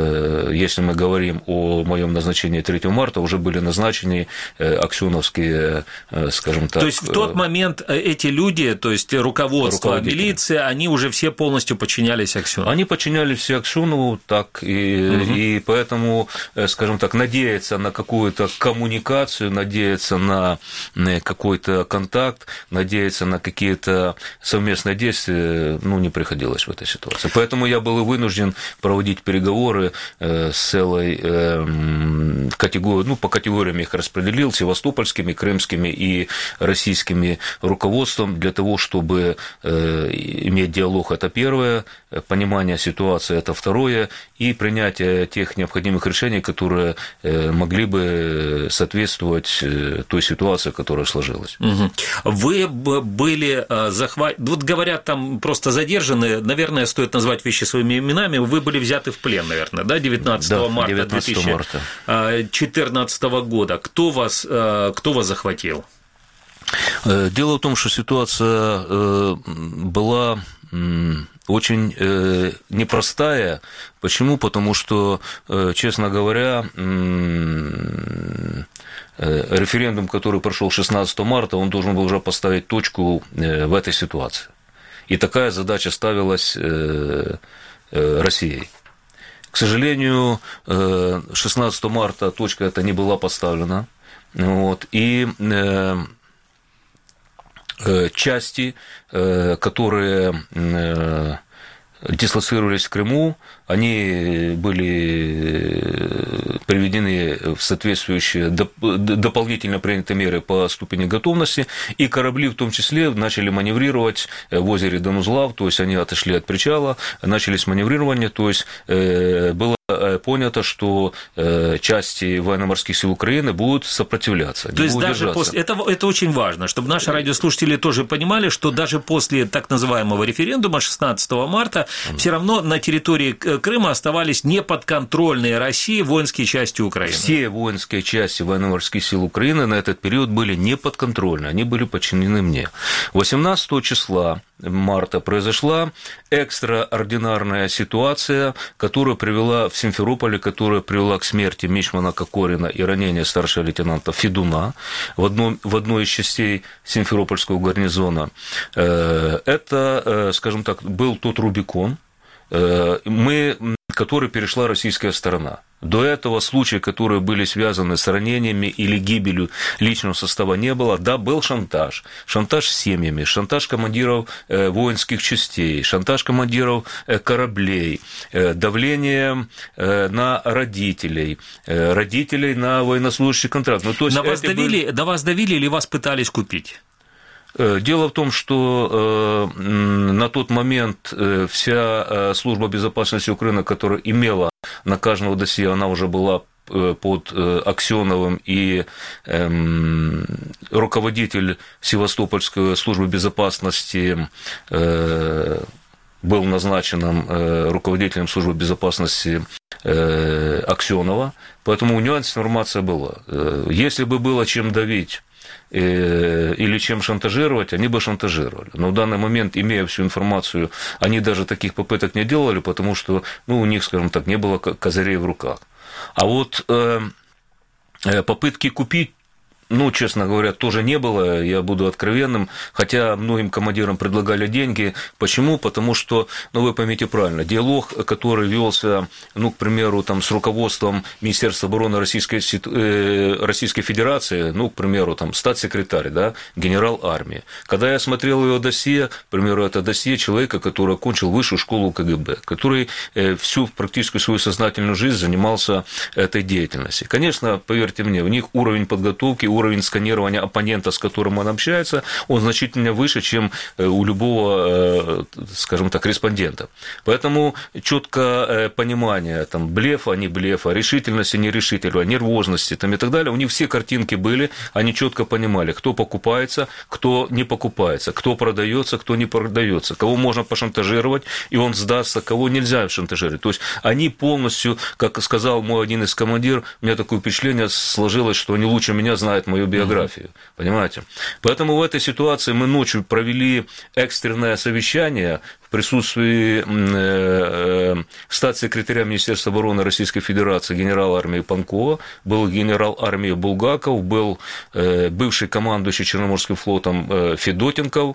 если мы говорим о моем назначении третьего марта, уже были назначены аксеновские, скажем так. То есть в тот момент эти люди, то есть руководство милиции, они уже все полностью подчинялись Аксенову? Они подчинялись все Аксенову, так, и, угу. и поэтому, скажем так, надеяться на какую-то коммуникацию, надеяться на какой-то контакт, надеяться на какие-то совместные действия, ну, не приходилось в этой ситуации. Поэтому я был вынужден проводить переговоры с целой категорией, ну, по категориям их распределил, севастопольскими, крымскими и российскими руководством, для того, чтобы иметь диалог, это первое, понимание ситуации, это второе, и принятие тех необходимых решений, которые могли бы соответствовать той ситуации, которая сложилась. Угу. Вы были захвачены, вот говорят, там просто задержаны, наверное, стоит назвать вещи своими именами, вы были взяты в плен, наверное, да, девятнадцатого марта две тысячи четырнадцатого года. Кто вас, кто вас захватил? Дело в том, что ситуация была очень непростая. Почему? Потому что, честно говоря, референдум, который прошел шестнадцатого марта, он должен был уже поставить точку в этой ситуации. И такая задача ставилась Россией. К сожалению, шестнадцатого марта точка эта не была поставлена. Вот, и части, которые дислоцировались в Крыму, они были приведены в соответствующие дополнительно принятые меры по ступени готовности, и корабли в том числе начали маневрировать в озере Донузлав, то есть они отошли от причала, начались маневрирование, то есть было понято, что части военно-морских сил Украины будут сопротивляться. То есть даже после... Это, это очень важно, чтобы наши радиослушатели тоже понимали, что даже после так называемого референдума шестнадцатого марта mm. все равно на территории Крыма оставались неподконтрольные России воинские части Украины. Все воинские части военно-морских сил Украины на этот период были неподконтрольны, они были подчинены мне. восемнадцатого числа марта произошла экстраординарная ситуация, которая привела в Симферополе, которая привела к смерти Мичмана Кокорина и ранению старшего лейтенанта Федуна в, одном, в одной из частей Симферопольского гарнизона. Это, скажем так, был тот Рубикон, мы, который перешла российская сторона. До этого случаев, которые были связаны с ранениями или гибелью личного состава, не было. Да, был шантаж. Шантаж с семьями, шантаж командиров воинских частей, шантаж командиров кораблей, давление на родителей, родителей на военнослужащих контракт. Ну, то есть на, вас были... давили, на вас давили или вас пытались купить? Дело в том, что э, на тот момент вся служба безопасности Украины, которая имела на каждого досье, она уже была под Аксеновым, и э, руководитель Севастопольской службы безопасности э, был назначенным э, руководителем службы безопасности э, Аксенова, поэтому у него информация была. Если бы было чем давить или чем шантажировать, они бы шантажировали. Но в данный момент, имея всю информацию, они даже таких попыток не делали, потому что ну, у них, скажем так, не было козырей в руках. А вот э, попытки купить, ну, честно говоря, тоже не было, я буду откровенным, хотя многим командирам предлагали деньги. Почему? Потому что, ну, вы поймите правильно, диалог, который велся, ну, к примеру, там, с руководством Министерства обороны Российской, э, Российской Федерации, ну, к примеру, там, статс-секретарь, да, генерал армии. Когда я смотрел его досье, к примеру, это досье человека, который окончил высшую школу КГБ, который э, всю практически свою сознательную жизнь занимался этой деятельностью. Конечно, поверьте мне, у них уровень подготовки, уровень сканирования оппонента, с которым он общается, он значительно выше, чем у любого, скажем так, респондента. Поэтому четкое понимание, там, блефа, не блефа, решительности, нерешительности, нервозности там, и так далее, у них все картинки были, они четко понимали, кто покупается, кто не покупается, кто продается, кто не продается, кого можно пошантажировать, и он сдастся, кого нельзя шантажировать. То есть они полностью, как сказал мой один из командиров, у меня такое впечатление сложилось, что они лучше меня знают мою биографию, mm-hmm. понимаете? Поэтому в этой ситуации мы ночью провели экстренное совещание в присутствии статс-секретаря Министерства обороны Российской Федерации генерала армии Панкова, был генерал армии Булгаков, был бывший командующий Черноморским флотом Федотенков.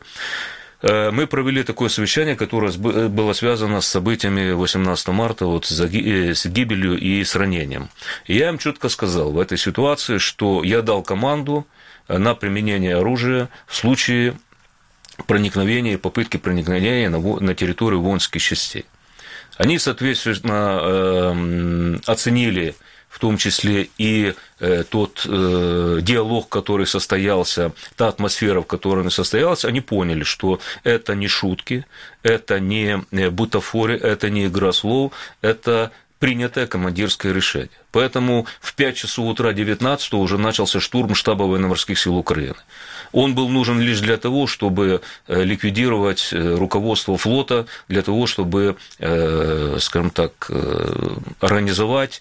Мы провели такое совещание, которое было связано с событиями восемнадцатого марта, вот, с гибелью и с ранением. И я им четко сказал в этой ситуации, что я дал команду на применение оружия в случае проникновения, попытки проникновения на территорию воинских частей. Они, соответственно, оценили в том числе и тот э, диалог, который состоялся, та атмосфера, в которой он состоялся, они поняли, что это не шутки, это не бутафория, это не игра слов, это принятое командирское решение. Поэтому в пять часов утра девятнадцатого уже начался штурм штаба военно-морских сил Украины. Он был нужен лишь для того, чтобы ликвидировать руководство флота, для того, чтобы, скажем так, организовать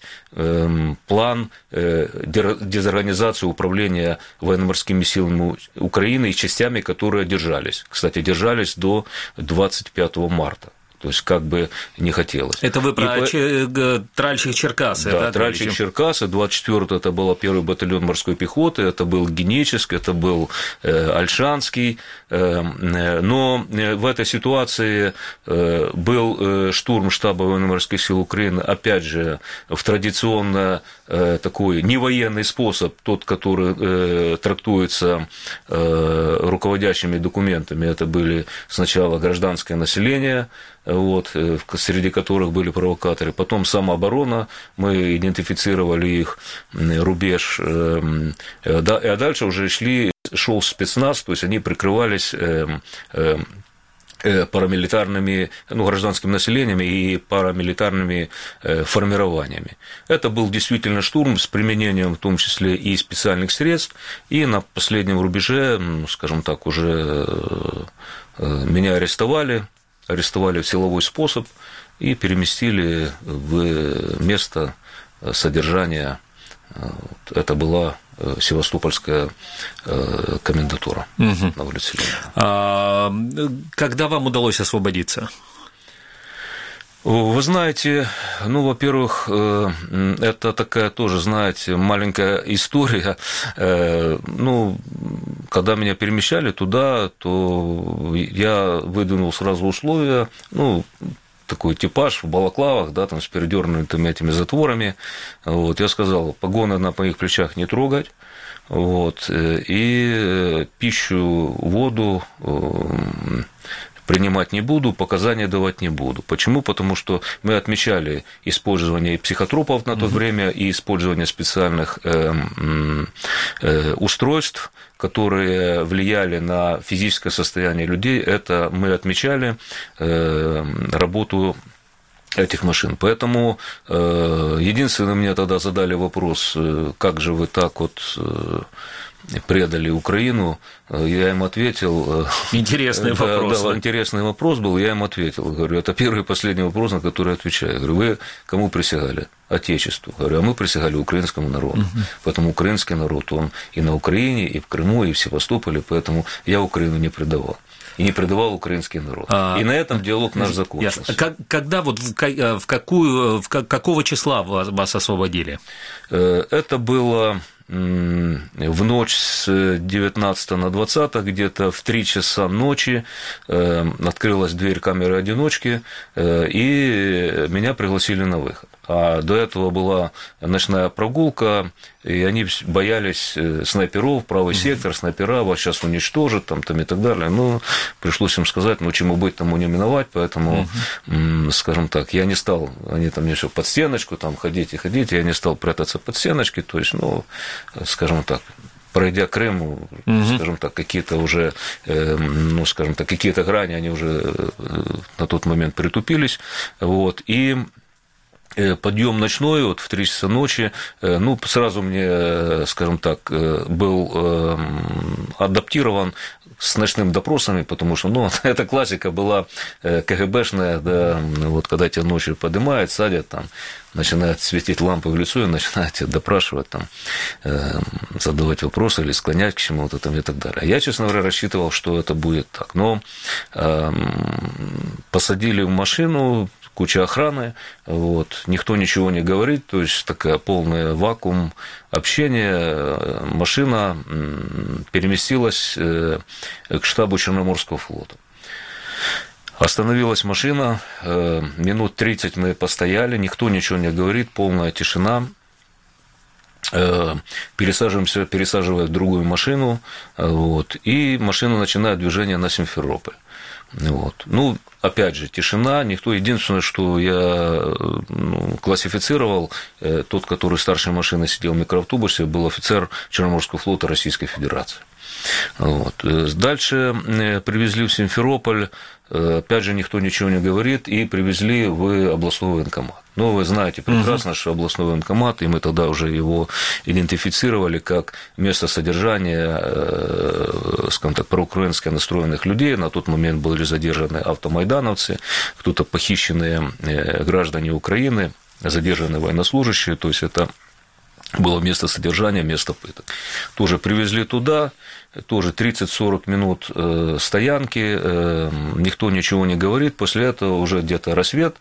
план дезорганизации управления военно-морскими силами Украины и частями, которые держались. Кстати, держались до двадцать пятого марта. То есть, как бы не хотелось. Это вы про по... Тральщик-Черкасы, да? Да, Тральщик-Черкасы, двадцать четвёртый это был первый батальон морской пехоты, это был Геническ, это был Ольшанский. Но в этой ситуации был штурм штаба военно-морских сил Украины, опять же, в традиционно такой невоенный способ, тот, который трактуется руководящими документами. Это были сначала гражданское население, вот, среди которых были провокаторы, потом самооборона, мы идентифицировали их рубеж, да, а дальше уже шли, шел спецназ, то есть они прикрывались парамилитарными, ну, гражданским населением и парамилитарными формированиями. Это был действительно штурм с применением в том числе и специальных средств, и на последнем рубеже, ну, скажем так, уже меня арестовали, арестовали в силовой способ и переместили в место содержания. Это была Севастопольская комендатура угу. на улице Ленина. А когда вам удалось освободиться? Вы знаете, ну, во-первых, это такая тоже, знаете, маленькая история. Ну, когда меня перемещали туда, то я выдвинул сразу условия, ну, такой типаж в балаклавах, да, там с передёрнутыми этими затворами. Вот, я сказал, погоны на моих плечах не трогать. Вот, и пищу, воду принимать не буду, показания давать не буду. Почему? Потому что мы отмечали использование психотропов на то время и использование специальных э, э, устройств, которые влияли на физическое состояние людей, это мы отмечали работу этих машин. Поэтому единственное, мне тогда задали вопрос, как же вы так вот предали Украину, я им ответил... Интересный да, вопрос. Да, интересный вопрос был, я им ответил. Говорю, это первый и последний вопрос, на который я отвечаю. Говорю, вы кому присягали? Отечеству. Говорю, а мы присягали украинскому народу. Угу. Поэтому украинский народ, он и на Украине, и в Крыму, и в Севастополе, поэтому я Украину не предавал. И не предавал украинский народ. А, и на этом диалог наш закончился. Как, когда вот в, в какую, в какого числа вас, вас освободили? Это было в ночь с девятнадцатого на двадцатое, где-то в три часа ночи открылась дверь камеры одиночки, и меня пригласили на выход. А до этого была ночная прогулка, и они боялись снайперов, правый сектор, снайпера, вас сейчас уничтожат, там, там и так далее. Ну, пришлось им сказать, ну, чему быть, тому не миновать, поэтому, uh-huh. скажем так, я не стал, они там мне все под стеночку, там, ходите, ходите, я не стал прятаться под стеночки, то есть, ну, скажем так, пройдя Крым, угу. скажем так, какие-то уже, ну, скажем так, какие-то грани, они уже на тот момент притупились, вот, и подъем ночной, вот в три часа ночи, ну, сразу мне, скажем так, был адаптирован с ночными допросами, потому что, ну, эта классика была КГБшная, да, вот когда тебя ночью поднимают, садят, там, начинают светить лампы в лицо и начинают тебя допрашивать, там, задавать вопросы или склонять к чему-то там, и так далее. Я, честно говоря, рассчитывал, что это будет так, но посадили в машину, куча охраны, вот, никто ничего не говорит, то есть такая полный вакуум общения, машина переместилась к штабу Черноморского флота. Остановилась машина, минут тридцать мы постояли, никто ничего не говорит, полная тишина. Пересаживаемся, пересаживая в другую машину, вот, и машина начинает движение на Симферополь. Вот. Ну, опять же, тишина, никто, единственное, что я ну, классифицировал, тот, который старшей машины сидел в микроавтобусе, был офицер Черноморского флота Российской Федерации. Вот. Дальше привезли в Симферополь, опять же, никто ничего не говорит, и привезли в областной военкомат. Ну, вы знаете прекрасно, угу. что областной военкомат, и мы тогда уже его идентифицировали как место содержания, скажем так, проукраински настроенных людей. На тот момент были задержаны автомайдановцы, кто-то похищенные граждане Украины, задержанные военнослужащие, то есть это было место содержания, место пыток. Тоже привезли туда, тоже тридцать-сорок минут стоянки, никто ничего не говорит, после этого уже где-то рассвет,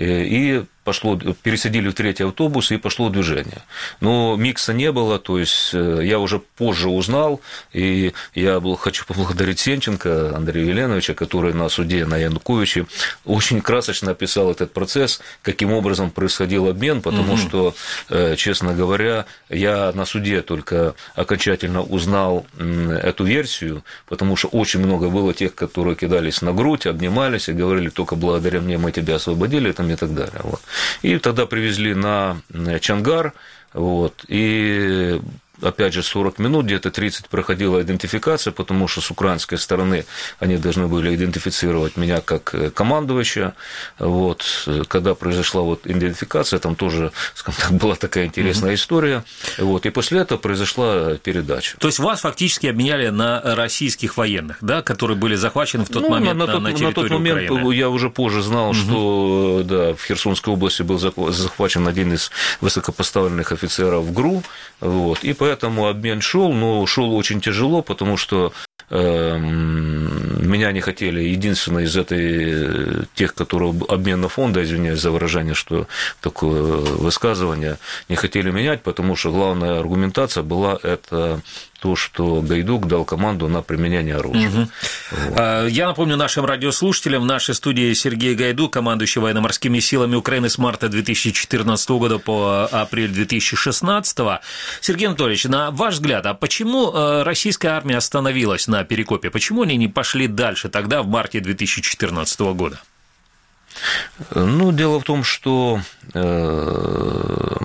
и пошло, пересадили в третий автобус, и пошло движение. Но микса не было, то есть я уже позже узнал, и я был, хочу поблагодарить Сенченко Андрея Еленовича, который на суде на Януковиче очень красочно описал этот процесс, каким образом происходил обмен, потому угу. что, честно говоря, я на суде только окончательно узнал эту версию, потому что очень много было тех, которые кидались на грудь, обнимались и говорили, только благодаря мне мы тебя освободили, там, и так далее. Вот. И тогда привезли на Чангар, вот, и опять же, сорок минут, где-то тридцать проходила идентификация, потому что с украинской стороны они должны были идентифицировать меня как командующего. Вот. Когда произошла вот идентификация, там тоже, скажем так, была такая интересная mm-hmm. история. Вот. И после этого произошла передача. То есть вас фактически обменяли на российских военных, да, которые были захвачены в тот ну, момент на, на, на, на территории Украины? На тот момент Украины. Я уже позже знал, mm-hmm. что да, в Херсонской области был захвачен один из высокопоставленных офицеров ГРУ. Вот. И поэтому Поэтому обмен шел, но шел очень тяжело, потому что э, меня не хотели, единственное из этой, тех, которые обмена фонда, извиняюсь за выражение, что такое высказывание, не хотели менять, потому что главная аргументация была это то, что Гайдук дал команду на применение оружия. Угу. Вот. Я напомню нашим радиослушателям, в нашей студии Сергей Гайдук, командующий военно-морскими силами Украины с марта две тысячи четырнадцатого года по апрель две тысячи шестнадцатого. Сергей Анатольевич, на ваш взгляд, а почему российская армия остановилась на Перекопе? Почему они не пошли дальше тогда, в марте две тысячи четырнадцатого года? Ну, дело в том, что э,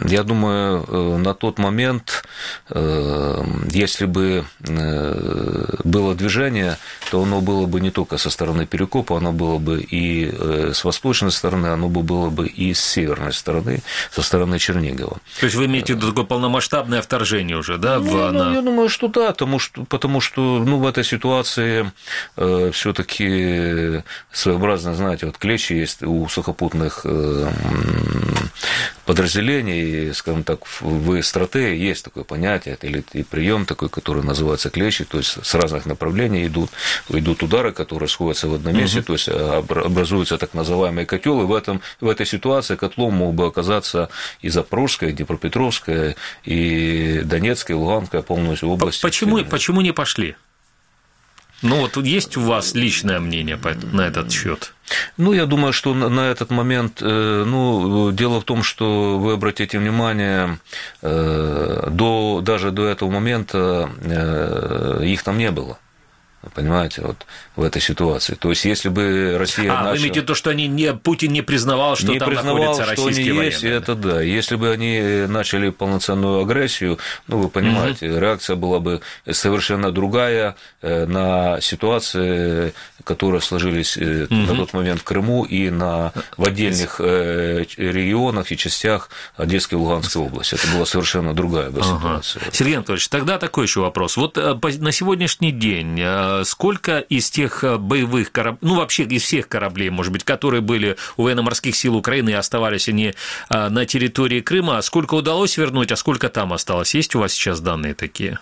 Я думаю, на тот момент, если бы было движение, то оно было бы не только со стороны Перекопа, оно было бы и с восточной стороны, оно бы было бы и с северной стороны, со стороны Чернигова. То есть вы имеете в виду такое полномасштабное вторжение уже, да? Ну, в... ну, я думаю, что да, потому что, потому что ну, в этой ситуации э, все-таки своеобразно, знаете, вот клещи есть у сухопутных э, подразделений, скажем так, в стратегии есть такое понятие, или прием такой, который называется клещи, то есть с разных направлений идут, идут удары, которые сходятся в одном месте, угу. То есть образуется так называемый котел, и в, этом, в этой ситуации котлом мог бы оказаться и Запорожская, и Днепропетровская, и Донецкая, и Луганская полностью область. Почему, почему не пошли? Ну, вот есть у вас личное мнение на этот счет? Ну, я думаю, что на этот момент, ну, дело в том, что вы обратите внимание, до, даже до этого момента их там не было. Понимаете, вот в этой ситуации. То есть, если бы Россия А, начала... вы имеете в виду, что они не, Путин не признавал, что не там признавал, находятся российские что они военные? Есть, это да. Если бы они начали полноценную агрессию, ну, вы понимаете, угу. реакция была бы совершенно другая на ситуации, которые сложились угу. на тот момент в Крыму и на, в отдельных регионах и частях Одесской и Луганской области. Это была совершенно другая бы ситуация. Ага. Сергей Анатольевич, тогда такой еще вопрос. Вот на сегодняшний день сколько из тех боевых кораблей, ну, вообще из всех кораблей, может быть, которые были у военно-морских сил Украины и оставались они на территории Крыма, сколько удалось вернуть, а сколько там осталось? Есть у вас сейчас данные такие?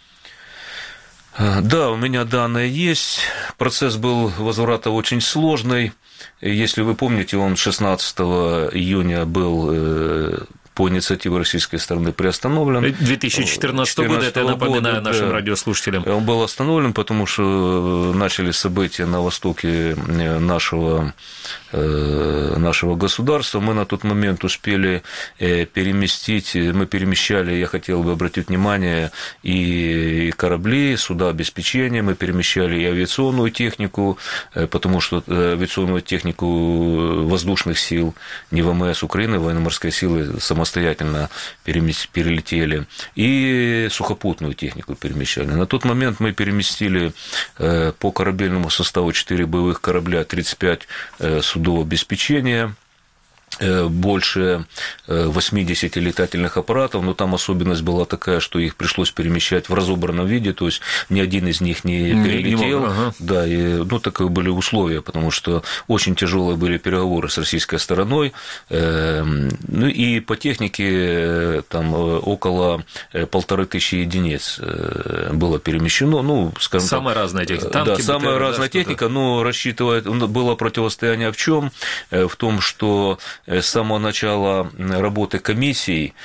Да, у меня данные есть. Процесс был возврата очень сложный. Если вы помните, он шестнадцатого июня был по инициативе российской стороны приостановлен. две тысячи четырнадцатого года, это я напоминаю года, нашим да, радиослушателям. Он был остановлен, потому что начались события на востоке нашего, нашего государства. Мы на тот момент успели переместить, мы перемещали, я хотел бы обратить внимание, и корабли, суда обеспечения, мы перемещали и авиационную технику, потому что авиационную технику воздушных сил, не ВМС Украины, военно-морские силы самостоятельно самостоятельно перелетели, и сухопутную технику перемещали. На тот момент мы переместили по корабельному составу четыре боевых корабля, тридцать пять судов обеспечения, больше восемьдесят летательных аппаратов, но там особенность была такая, что их пришлось перемещать в разобранном виде, то есть ни один из них не перелетел. Не ага. Да, и, ну, таковы были условия, потому что очень тяжелые были переговоры с российской стороной. Ну и по технике там около полторы тысячи единиц было перемещено. Ну, скажем самая так, разная техника. Танки, да, самая БТР, разная да, техника, но рассчитывает, было противостояние в чем? В том, что с самого начала работы комиссий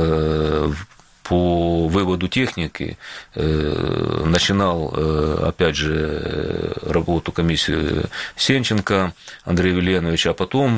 по выводу техники начинал, опять же, работу комиссии Сенченко Андрей Веленович, а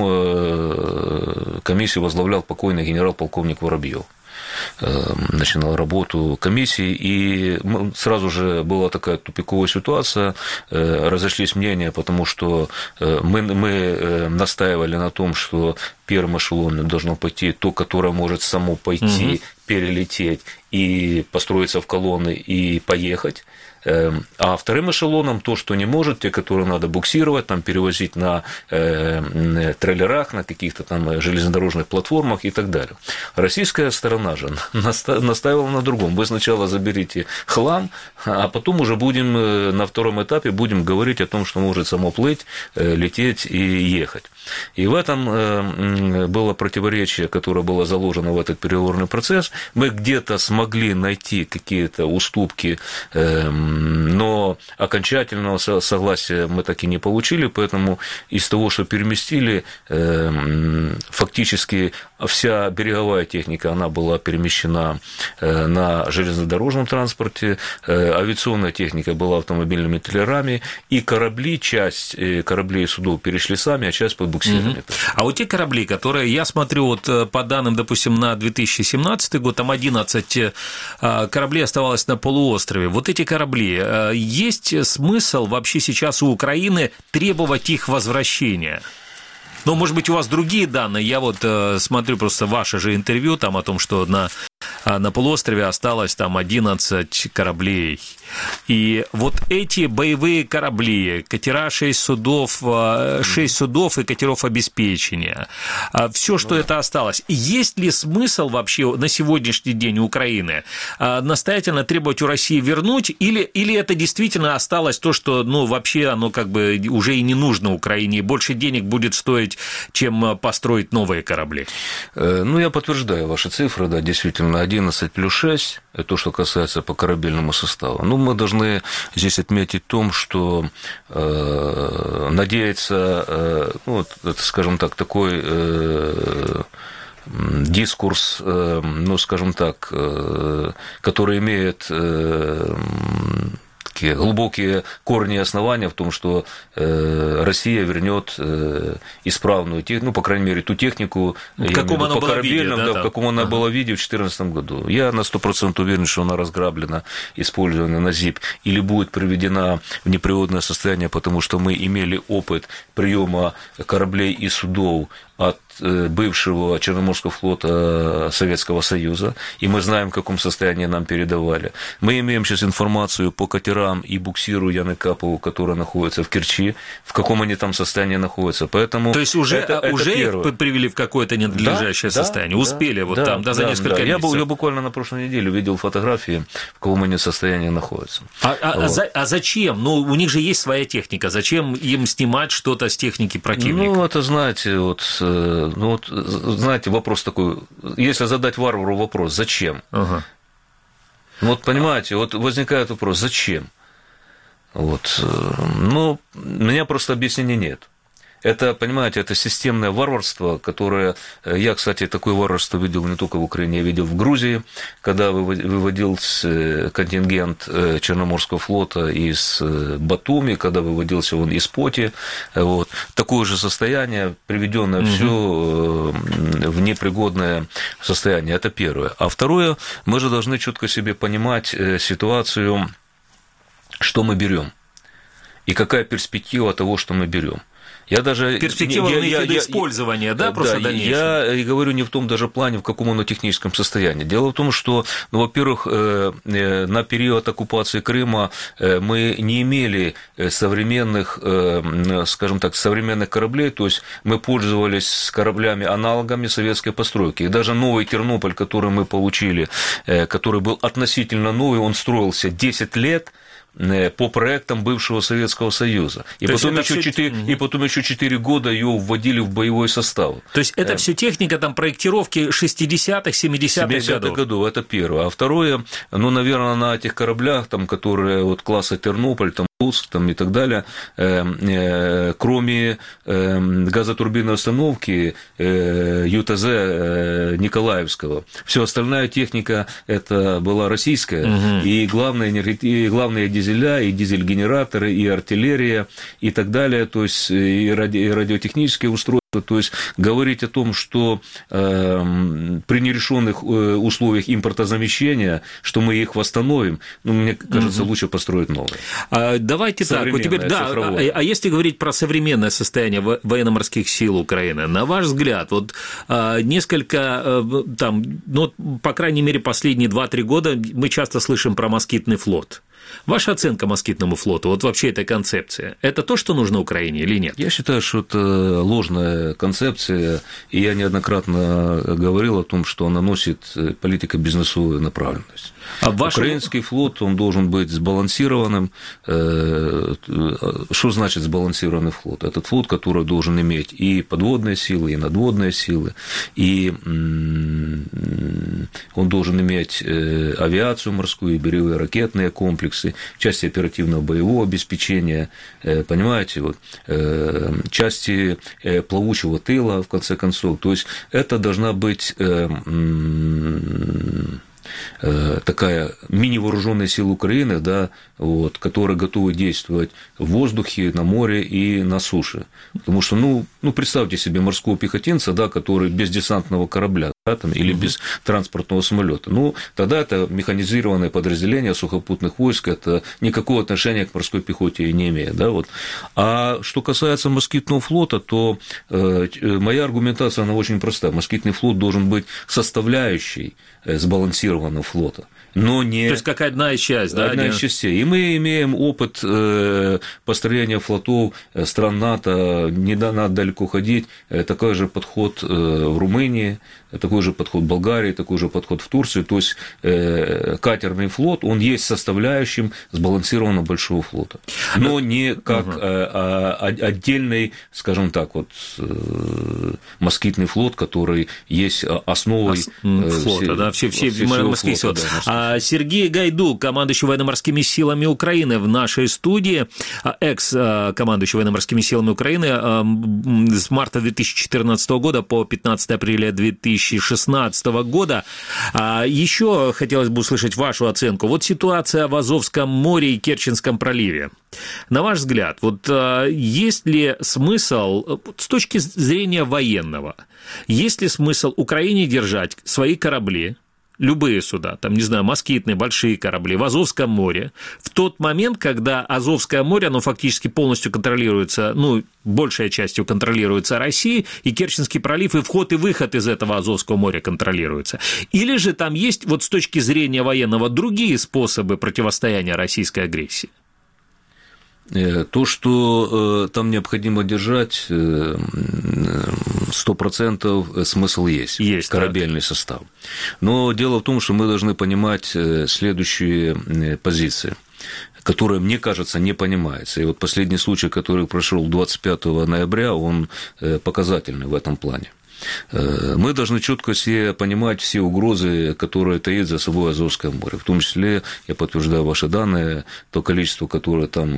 потом комиссию возглавлял покойный генерал-полковник Воробьев. Начинал работу комиссии, и сразу же была такая тупиковая ситуация, разошлись мнения, потому что мы, мы настаивали на том, что первым эшелоном должно пойти то, которое может само пойти, угу. перелететь и построиться в колонны и поехать. А вторым эшелоном то, что не может, те, которые надо буксировать, там, перевозить на э, трейлерах, на каких-то там железнодорожных платформах и так далее. Российская сторона же настаивала на другом. Вы сначала заберите хлам, а потом уже будем на втором этапе будем говорить о том, что может само плыть, лететь и ехать. И в этом было противоречие, которое было заложено в этот переговорный процесс. Мы где-то смогли найти какие-то уступки, но окончательного согласия мы так и не получили, поэтому из того, что переместили, фактически вся береговая техника, она была перемещена на железнодорожном транспорте, авиационная техника была автомобильными трейлерами, и корабли, часть кораблей и судов перешли сами, а часть под буксирами. Угу. А вот те корабли, которые, я смотрю, вот по данным, допустим, на две тысячи семнадцатый год, там одиннадцать кораблей оставалось на полуострове. Вот эти корабли, есть смысл вообще сейчас у Украины требовать их возвращения? Но, может быть, у вас другие данные. Я вот э, смотрю просто ваше же интервью там о том, что на, на полуострове осталось там одиннадцать кораблей. И вот эти боевые корабли, катера, шесть судов, шесть судов и катеров обеспечения, все, что это осталось. Есть ли смысл вообще на сегодняшний день у Украины настоятельно требовать у России вернуть, или, или это действительно осталось то, что, ну, вообще оно как бы уже и не нужно Украине, и больше денег будет стоить, чем построить новые корабли? Ну, я подтверждаю ваши цифры, да, действительно, одиннадцать плюс шесть, это то, что касается по корабельному составу. Ну, мы должны здесь отметить в том, что э, надеяться, э, ну, это, скажем так, такой э, дискурс, э, ну, скажем так, э, который имеет э, такие глубокие корни и основания в том, что э, Россия вернет э, исправную технику, ну, по крайней мере, ту технику, в каком она по была корабельным, виде, да, да, в каком она ага. была виде в две тысячи четырнадцатом году. Я на сто процентов уверен, что она разграблена, использована на ЗИП, или будет приведена в непригодное состояние, потому что мы имели опыт приема кораблей и судов от бывшего Черноморского флота Советского Союза, и мы знаем, в каком состоянии нам передавали. Мы имеем сейчас информацию по катерам и буксиру Яны Капову, которые находятся в Керчи, в каком они там состоянии находятся. Поэтому то есть уже, это, уже это их привели в какое-то ненадлежащее да, состояние? Да, Успели вот да, там, да, за да, несколько да. месяцев? Я, я буквально на прошлой неделе видел фотографии, в каком они состоянии находятся. А, а, вот. а, за, а зачем? Ну, у них же есть своя техника. Зачем им снимать что-то с техники противника? Ну, это, знаете, вот, ну, вот, знаете, вопрос такой, если задать варвару вопрос, зачем? Ага. Вот, понимаете, вот возникает вопрос, зачем? Вот, ну, у меня просто объяснения нет. Это, понимаете, это системное варварство, которое... Я, кстати, такое варварство видел не только в Украине, я видел в Грузии, когда выводился контингент Черноморского флота из Батуми, когда выводился он из Поти. Вот. Такое же состояние, приведенное угу. все в непригодное состояние. Это первое. А второе, мы же должны четко себе понимать ситуацию, что мы берем, и какая перспектива того, что мы берем. Я даже... Перспектива я, я, я, использования, да, просто да, я и говорю не в том даже плане, в каком оно техническом состоянии. Дело в том, что, ну, во-первых, на период оккупации Крыма мы не имели современных, скажем так, современных кораблей, то есть мы пользовались кораблями-аналогами советской постройки. И даже новый Тернополь, который мы получили, который был относительно новый, он строился десять лет, по проектам бывшего Советского Союза. И потом, еще все... четыре, и потом еще четыре года ее вводили в боевой состав. То есть это э... все техника там, проектировки шестидесятых, семидесятых годов. годов. Это первое. А второе, ну, наверное, на этих кораблях, там, которые вот класса Тернополь, там, там, и так далее, э, э, кроме э, газотурбинной установки э, ЮТЗ э, Николаевского, все остальная техника это была российская, угу. и, главные, и главные дизеля, и дизель-генераторы, и артиллерия, и так далее, то есть и, ради, и радиотехнические устройства. То есть говорить о том, что э, при нерешенных условиях импортозамещения, что мы их восстановим, ну, мне кажется, угу. лучше построить новые. А, давайте так, вот теперь, да, а, а если говорить про современное состояние военно-морских сил Украины, на ваш взгляд, вот а, несколько, а, там, ну, по крайней мере, последние два-три года мы часто слышим про москитный флот. Ваша оценка москитному флоту, вот вообще эта концепция, это то, что нужно Украине или нет? Я считаю, что это ложная концепция, и я неоднократно говорил о том, что она носит политико-бизнесовую направленность. А ваше... Украинский флот, он должен быть сбалансированным. Что значит сбалансированный флот? Этот флот, который должен иметь и подводные силы, и надводные силы, и он должен иметь авиацию морскую, и береговые ракетные комплексы, части оперативного боевого обеспечения, понимаете, вот, части плавучего тыла, в конце концов. То есть это должна быть такая мини-вооруженная сила Украины, да, вот, которая готова действовать в воздухе, на море и на суше. Потому что, ну, ну представьте себе морского пехотинца, да, который без десантного корабля. там, или угу. без транспортного самолета. Ну, тогда это механизированное подразделение сухопутных войск, это никакого отношения к морской пехоте не имеет. Да, вот. А что касается москитного флота, то э, моя аргументация, она очень проста. Москитный флот должен быть составляющей сбалансированного флота. Но не... То есть, как одна из частей, да? Одна не... из частей. И мы имеем опыт построения флотов стран НАТО, не надо далеко ходить, такой же подход в Румынии, такой же подход в Болгарии, такой же подход в Турции. То есть, катерный флот, он есть составляющим сбалансированного большого флота. Но не как угу. отдельный, скажем так, вот, москитный флот, который есть основой флота, все, да, все, все, все морские силы. Да, Сергей Гайдук, командующий военно-морскими силами Украины, в нашей студии, экс-командующий военно-морскими силами Украины с марта две тысячи четырнадцатого года по пятнадцатое апреля две тысячи шестнадцатого года. Еще хотелось бы услышать вашу оценку. Вот ситуация в Азовском море и Керченском проливе. На ваш взгляд, вот есть ли смысл с точки зрения военного, есть ли смысл Украине держать свои корабли, любые суда, там, не знаю, москитные, большие корабли в Азовском море, в тот момент, когда Азовское море, оно фактически полностью контролируется, ну, большая частью контролируется Россией, и Керченский пролив, и вход и выход из этого Азовского моря контролируется. Или же там есть, вот с точки зрения военного, другие способы противостояния российской агрессии? То, что э, там необходимо держать, сто процентов смысл есть, есть корабельный да. состав. Но дело в том, что мы должны понимать следующие позиции, которые, мне кажется, не понимаются. И вот последний случай, который прошел двадцать пятого ноября, он показательный в этом плане. Мы должны четко все понимать все угрозы, которые таит за собой Азовское море. В том числе, я подтверждаю ваши данные, то количество, которое там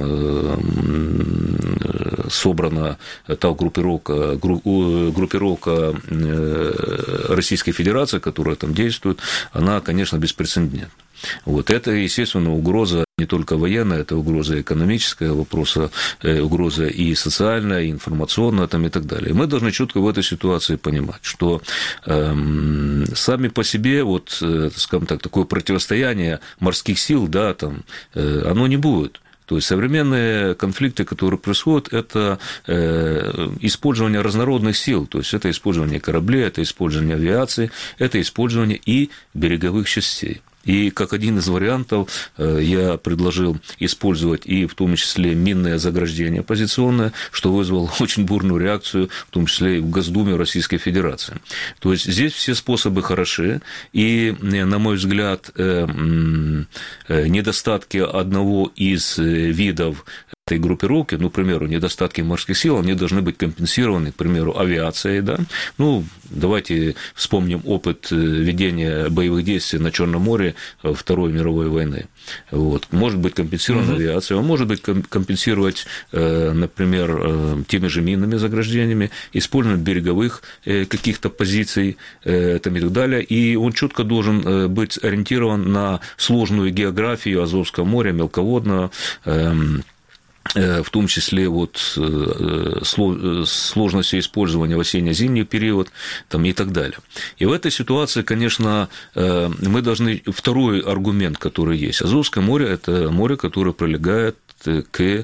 собрано, та группировка, группировка Российской Федерации, которая там действует, она, конечно, беспрецедентна. Вот это, естественно, угроза не только военная, это угроза экономическая, вопроса, угроза и социальная, и информационная там, и так далее. Мы должны четко в этой ситуации понимать, что э, сами по себе, вот, э, скажем так, такое противостояние морских сил, да, там, э, оно не будет. То есть современные конфликты, которые происходят, это использование разнородных сил, то есть это использование кораблей, это использование авиации, это использование и береговых частей. И как один из вариантов я предложил использовать и в том числе минное заграждение позиционное, что вызвало очень бурную реакцию, в том числе и в Госдуме Российской Федерации. То есть здесь все способы хороши, и, на мой взгляд, недостатки одного из видов этой группировки, ну, к примеру, недостатки морских сил, они должны быть компенсированы, к примеру, авиацией, да, ну, давайте вспомним опыт ведения боевых действий на Черном море Второй мировой войны, вот, может быть компенсирована угу. авиация, он может быть компенсировать, например, теми же минными заграждениями, использованием береговых каких-то позиций, там, и так далее, и он четко должен быть ориентирован на сложную географию Азовского моря, мелководного, в том числе вот сложностью использования в осенне-зимний период там, и так далее. И в этой ситуации, конечно, мы должны... Второй аргумент, который есть. Азовское море – это море, которое прилегает к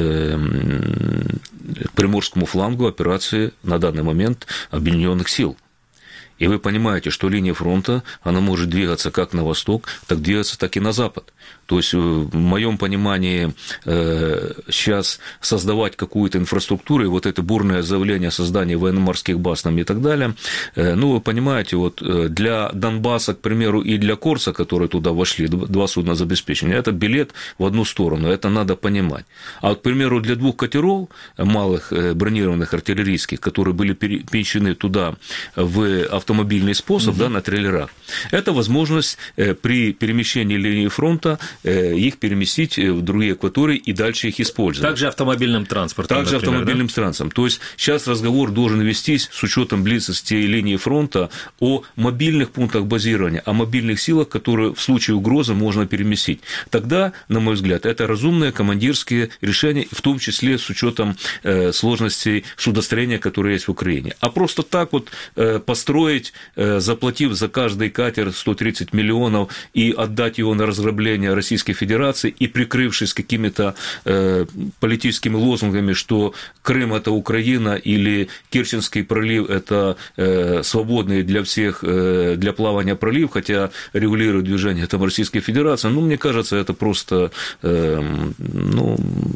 Приморскому флангу операции на данный момент Объединенных сил. И вы понимаете, что линия фронта, она может двигаться как на восток, так двигаться, так и на запад. То есть, в моем понимании, сейчас создавать какую-то инфраструктуру, и вот это бурное заявление о создании военно-морских баз там и так далее, ну, вы понимаете, вот для Донбасса, к примеру, и для Корса, которые туда вошли, два судна забеспечения, это билет в одну сторону, это надо понимать. А, к примеру, для двух катеров малых бронированных артиллерийских, которые были перемещены туда в автомобильный способ, угу. да, на трейлерах, Это возможность при перемещении линии фронта их переместить в другие акватории и дальше их использовать. Также автомобильным транспортом, Также например, автомобильным да? транспортом. То есть сейчас разговор должен вестись с учетом близости линии фронта о мобильных пунктах базирования, о мобильных силах, которые в случае угрозы можно переместить. Тогда, на мой взгляд, это разумные командирские решения, в том числе с учетом сложностей судостроения, которые есть в Украине. А просто так вот построить, заплатив за каждый катер сто тридцать миллионов и отдать его на разграбление Российской Федерации и прикрывшись какими-то политическими лозунгами, что Крым – это Украина или Керченский пролив – это свободный для всех, для плавания пролив, хотя регулирует движение там Российской Федерации, ну, мне кажется, это просто, ну,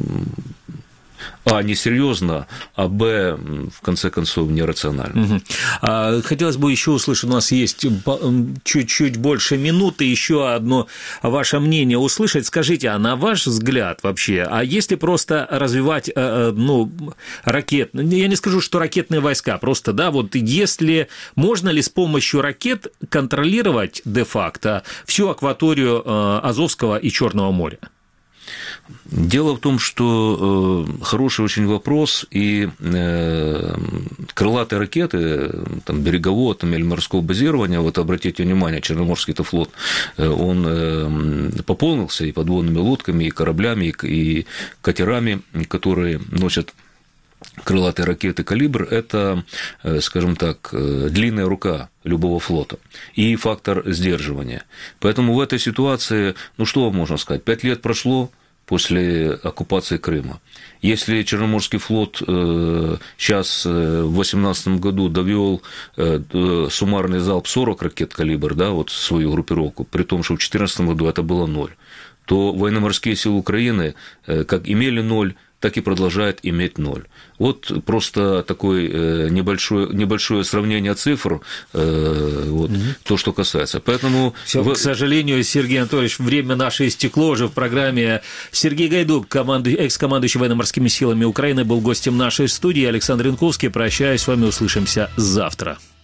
а, несерьезно, а, б, в конце концов, нерационально. Угу. А, хотелось бы еще услышать, у нас есть чуть-чуть больше минуты, еще одно ваше мнение услышать. Скажите, а на ваш взгляд вообще, а если просто развивать, ну, ракет, я не скажу, что ракетные войска, просто, да, вот если, можно ли с помощью ракет контролировать де-факто всю акваторию Азовского и Черного моря? Дело в том, что э, хороший очень вопрос, и э, крылатые ракеты там, берегового там, или морского базирования, вот обратите внимание, Черноморский флот, э, он э, пополнился и подводными лодками, и кораблями, и, и катерами, которые носят крылатые ракеты «Калибр» – это, скажем так, длинная рука любого флота и фактор сдерживания. Поэтому в этой ситуации, ну что можно сказать, пять лет прошло после оккупации Крыма. Если Черноморский флот сейчас в две тысячи восемнадцатом году довел суммарный залп сорок ракет «Калибр», да, вот свою группировку, при том, что в две тысячи четырнадцатом году это было ноль, то военно-морские силы Украины как имели ноль, так и продолжает иметь ноль. Вот просто такое небольшое, небольшое сравнение цифр, вот, угу. то, что касается. Поэтому... Всё, в... К сожалению, Сергей Анатольевич, время наше истекло уже в программе. Сергей Гайдук, команду... экс-командующий военно-морскими силами Украины, был гостем нашей студии. Александр Янковский. Прощаюсь с вами, услышимся завтра.